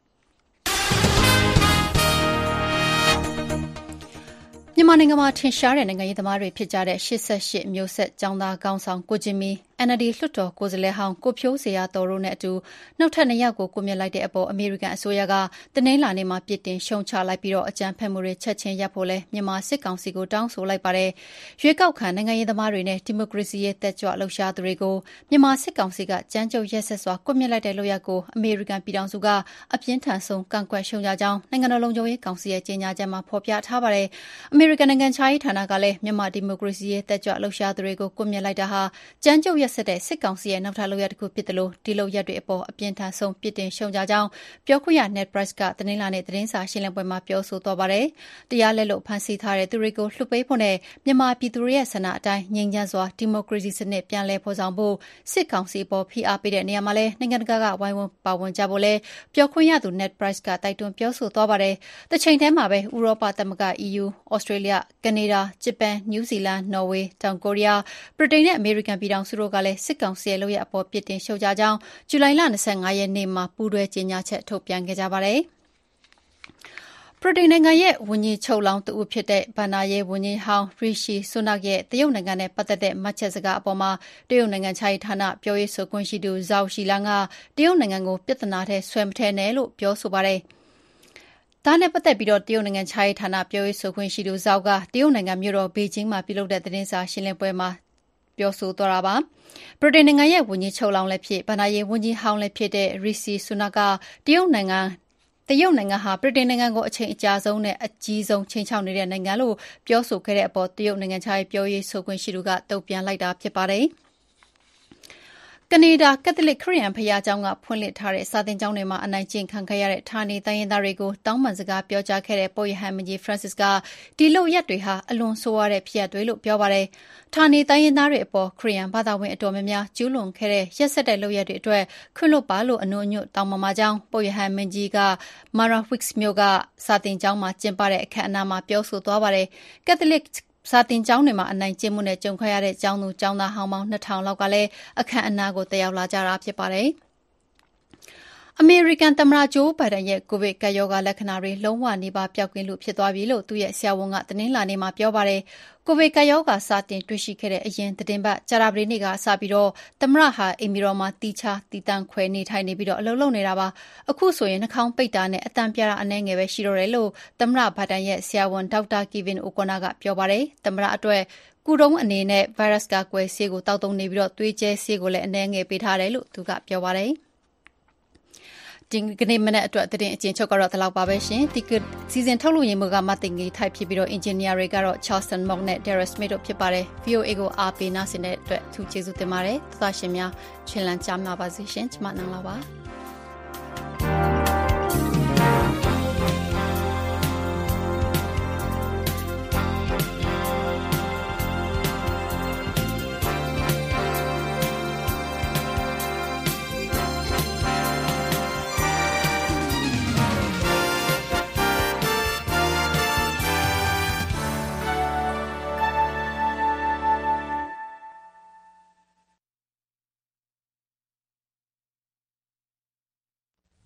မြန်မာနိုင်ငံမှာထင်ရှားတဲ့နိုင်ငံရေးသမားတွေဖြစ်ကြတဲ့88မျိုးဆက်ကျောင်းသားခေါင်းဆောင်ကိုဂျင်မီ NLD လွှတ်တော်ကိုယ်စားလှယ်ဟောင်းကိုဖြိုးစရာတော်တို့နဲ့အတူနောက်ထပ်2ယောက်ကိုကွပ်မျက်လိုက်တဲ့အပေါ်အမေရိကန်အစိုးရကတနင်္လာနေ့မှာပြစ်တင်ရှုံချလိုက်ပြီးတော့အကြမ်းဖက်မှုတွေချက်ချင်းရပ်ဖို့လဲမြန်မာစစ်ကောင်စီကိုတောင်းဆိုလိုက်ပါတယ်။ရွေးကောက်ခံနိုင်ငံရေးသမားတွေနဲ့ဒီမိုကရေစီရေးတက်ကြွလှုပ်ရှားသူတွေကိုမြန်မာစစ်ကောင်စီကကြမ်းကြုတ်ရက်စက်စွာကွပ်မျက်လိုက်တဲ့လုပ်ရပ်ကိုအမေရိကန်ပြည်ထောင်စုကအပြင်းထန်ဆုံးကန့်ကွက်ရှုံချကြောင်းနိုင်ငံတော်လုံခြုံရေးကောင်စီရဲ့ကြေညာချက်မှာဖော်ပြထားပါတယ်။အမေရိကန်နိုင်ငံခြားရေးဌာနကလည်းမြန်မာဒီမိုကရေစီရေးတက်ကြွလှုပ်ရှားသူတွေကိုကွပ်မျက်လိုက်တာဟာကြမ်းကြုတ်ရက်စက်တဲ့စစ်ကောင်စီရဲ့နောက်ထပ်လုပ်ရပ်တစ်ခုဖြစ်တယ်လို့ဒီလုပ်ရပ်တွေအပေါ်အပြင်းထန်ဆုံးပြစ်တင်ရှုံချကြောင်းပြောခွင့်ရ Ned Price ကတနင်္လာနေ့သတင်းစာရှင်းလင်းပွဲမှာပြောဆိုသွားပါတယ်။တရားလက်လွတ်ဖမ်းဆီးထားတဲ့သူတွေကိုလွှတ်ပေးဖို့နဲ့မြန်မာပြည်သူတွေရဲ့ဆန္ဒအတိုင်းငြိမ်းချမ်းစွာဒီမိုကရေစီစနစ်ပြန်လည်ဖော်ဆောင်ဖို့စစ်ကောင်စီပေါ်ဖိအားပေးတဲ့နေရာမှာလည်းနိုင်ငံတကာကဝိုင်းဝန်းပါဝင်ကြဖို့လည်းပြောခွင့်ရသူ Ned Price ကတိုက်တွန်းပြောဆိုသွားပါတယ်။တစ်ချိန်တည်းမှာပဲဥရောပသမဂ္ဂ EU, Australia, Canada, Japan, New Zealand, Norway, တောင်ကိုရီးယား, ဗြိတိန်နဲ့အမေရိကန်ပြည်ထောင်စုတို့ကလည်းစစ်ကောင်စီရဲ့လုပ်ရပ်အပေါ်ပြစ်တင်ရှုတ်ချကြောင်းဇူလိုင်လ25ရက်နေ့မှာပူးတွဲကြေညာချက်ထုတ်ပြန်ခဲ့ကြပါတယ်။ဗြိတိန်နိုင်ငံရဲ့ဝန်ကြီးချုပ်လောင်းတဦးဖြစ်တဲ့ဘဏ္ဍာရေးဝန်ကြီးဟောင်းရီရှီဆူနက်ရဲ့တရုတ်နိုင်ငံနဲ့ပတ်သက်တဲ့မှတ်ချက်စကားအပေါ်မှာတရုတ်နိုင်ငံခြားရေးဌာနပြောရေးဆိုခွင့်ရှိသူဇောက်ရှီလန်ကတရုတ်နိုင်ငံကိုပြဿနာထဲဆွဲမထည့်နဲ့လို့ပြောဆိုပါတယ်။ဒါနဲ့ပတ်သက်ပြီးတော့တရုတ်နိုင်ငံခြားရေးဌာနပြောရေးဆိုခွင့်ရှိသူဇောက်ကတရုတ်နိုင်ငံမြို့တော်ဘေကျင်းမှာပြုလုပ်တဲ့သတင်းစာရှင်းလင်းပွဲမှာပြောဆိုသွားတာပါ။ဗြိတိန်နိုင်ငံရဲ့ဝန်ကြီးချုပ်လောင်းလည်းဖြစ်ဘဏ္ဍာရေးဝန်ကြီးဟောင်းလည်းဖြစ်တဲ့ရီစီဆူနက်ကတရုတ်နိုင်ငံဟာဗြိတိန်နိုင်ငံကိုအချိန်အကြာဆုံးနဲ့အကြီးဆုံးချိန်ချောက်နေတဲ့နိုင်ငံလို့ပြောဆိုခဲ့တဲ့အပေါ်တရုတ်နိုင်ငံခြားရေးပြောရေးဆိုခွင့်ရှိသူကတုံ့ပြန်လိုက်တာဖြစ်ပါတယ်။ကနေဒါကက်သလစ်ခရစ်ယာန်ဘုရားကျောင်းကဖွင့်လှစ်ထားတဲ့စာသင်ကျောင်းတွေမှာအနိုင်ကျင့်ခံခဲ့ရတဲ့ဌာနေတိုင်းရင်းသားတွေကိုတောင်းပန်စကားပြောကြားခဲ့တဲ့ပုပ်ရဟန်းမင်းကြီး Francis ကဒီလုပ်ရပ်တွေဟာအလွန်ဆိုးဝါးတဲ့ဖြစ်ရပ်တွေလို့ပြောပါတယ်။ဌာနေတိုင်းရင်းသားတွေအပေါ်ခရစ်ယာန်ဘာသာဝင်အတော်များများကျူးလွန်ခဲ့တဲ့ရက်စက်တဲ့လုပ်ရပ်တွေအတွက်ခွင့်လွှတ်ပါလို့အနုအညွတ်တောင်းပန်ပါကြောင်းပုပ်ရဟန်းမင်းကြီးက Marawicz မြို့ကစာသင်ကျောင်းမှာကျင်းပတဲ့အခမ်းအနားမှာပြောဆိုသွားပါတယ်။ကက်သလစ်စာသင်ကျောင်းတွေမှာအနိုင်ကျင့်မှုနဲ့ကြုံခဲ့ရတဲ့ကျောင်းသူကျောင်းသားဟောင်းပေါင်း2000လောက်ကလည်းအခမ်းအနားကိုတက်ရောက်လာကြတာဖြစ်ပါတယ်။အမေရိကန်သမ္မတဂျိုးဘိုင်ဒန်ရဲ့ကိုဗစ်ကပ်ရောဂါလက္ခဏာတွေလုံးဝနေပါပျောက်ကင်းလို့ဖြစ်သွားပြီလို့သူ့ရဲ့ဆရာဝန်ကတနင်္လာနေ့မှာပြောပါတယ်။ကိုဗစ်ကပ်ရောဂါစတင်တွေ့ရှိခဲ့တဲ့အရင်သတင်းပတ်ကြာသပတေးနေ့ကစပြီးတော့သမ္မတဟာအိမ်မီတော်မှာတီးခြားတီးတန့်ခွဲနေထိုင်နေပြီးတော့အလုပ်လုပ်နေတာပါ။အခုဆိုရင်နှာခေါင်းပိတ်တာနဲ့အတန်ပြတာအနည်းငယ်ပဲရှိတော့တယ်လို့သမ္မတဘိုင်ဒန်ရဲ့ဆရာဝန်ဒေါက်တာကီဗင်အိုကွန်နာကပြောပါတယ်။သမ္မတအတွက်ကုတုံးအနေနဲ့ဗိုင်းရပ်စ်ကာကွယ်ဆေးကိုတောက်သုံးနေပြီးတော့သွေးကျဲဆေးကိုလည်းအနည်းငယ်ပေးထားတယ်လို့သူကပြောပါတယ်။ဒီကနေ့မနေ့အတွက်သတင်းအကျဉ်းချုပ်ကတော့ဒီလောက်ပါပဲရှင်ဒီစီစဉ်ထုတ်လို့ရမှုကမတင်ကြီးထိုက်ဖြစ်ပြီးတော့ engineer တွေကတော့ Charleston Mock နဲ့ Darius Smith တို့ဖြစ်ပါတယ် VOA ကိုအားပေးနားဆင်တဲ့အတွက်သူကျေးဇူးတင်ပါတယ်သရှင်များချွင်လန်းကြမှာပါစေရှင်ကျမနန်းလာပါ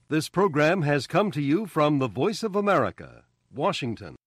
This program has come to you from the Voice of America, Washington.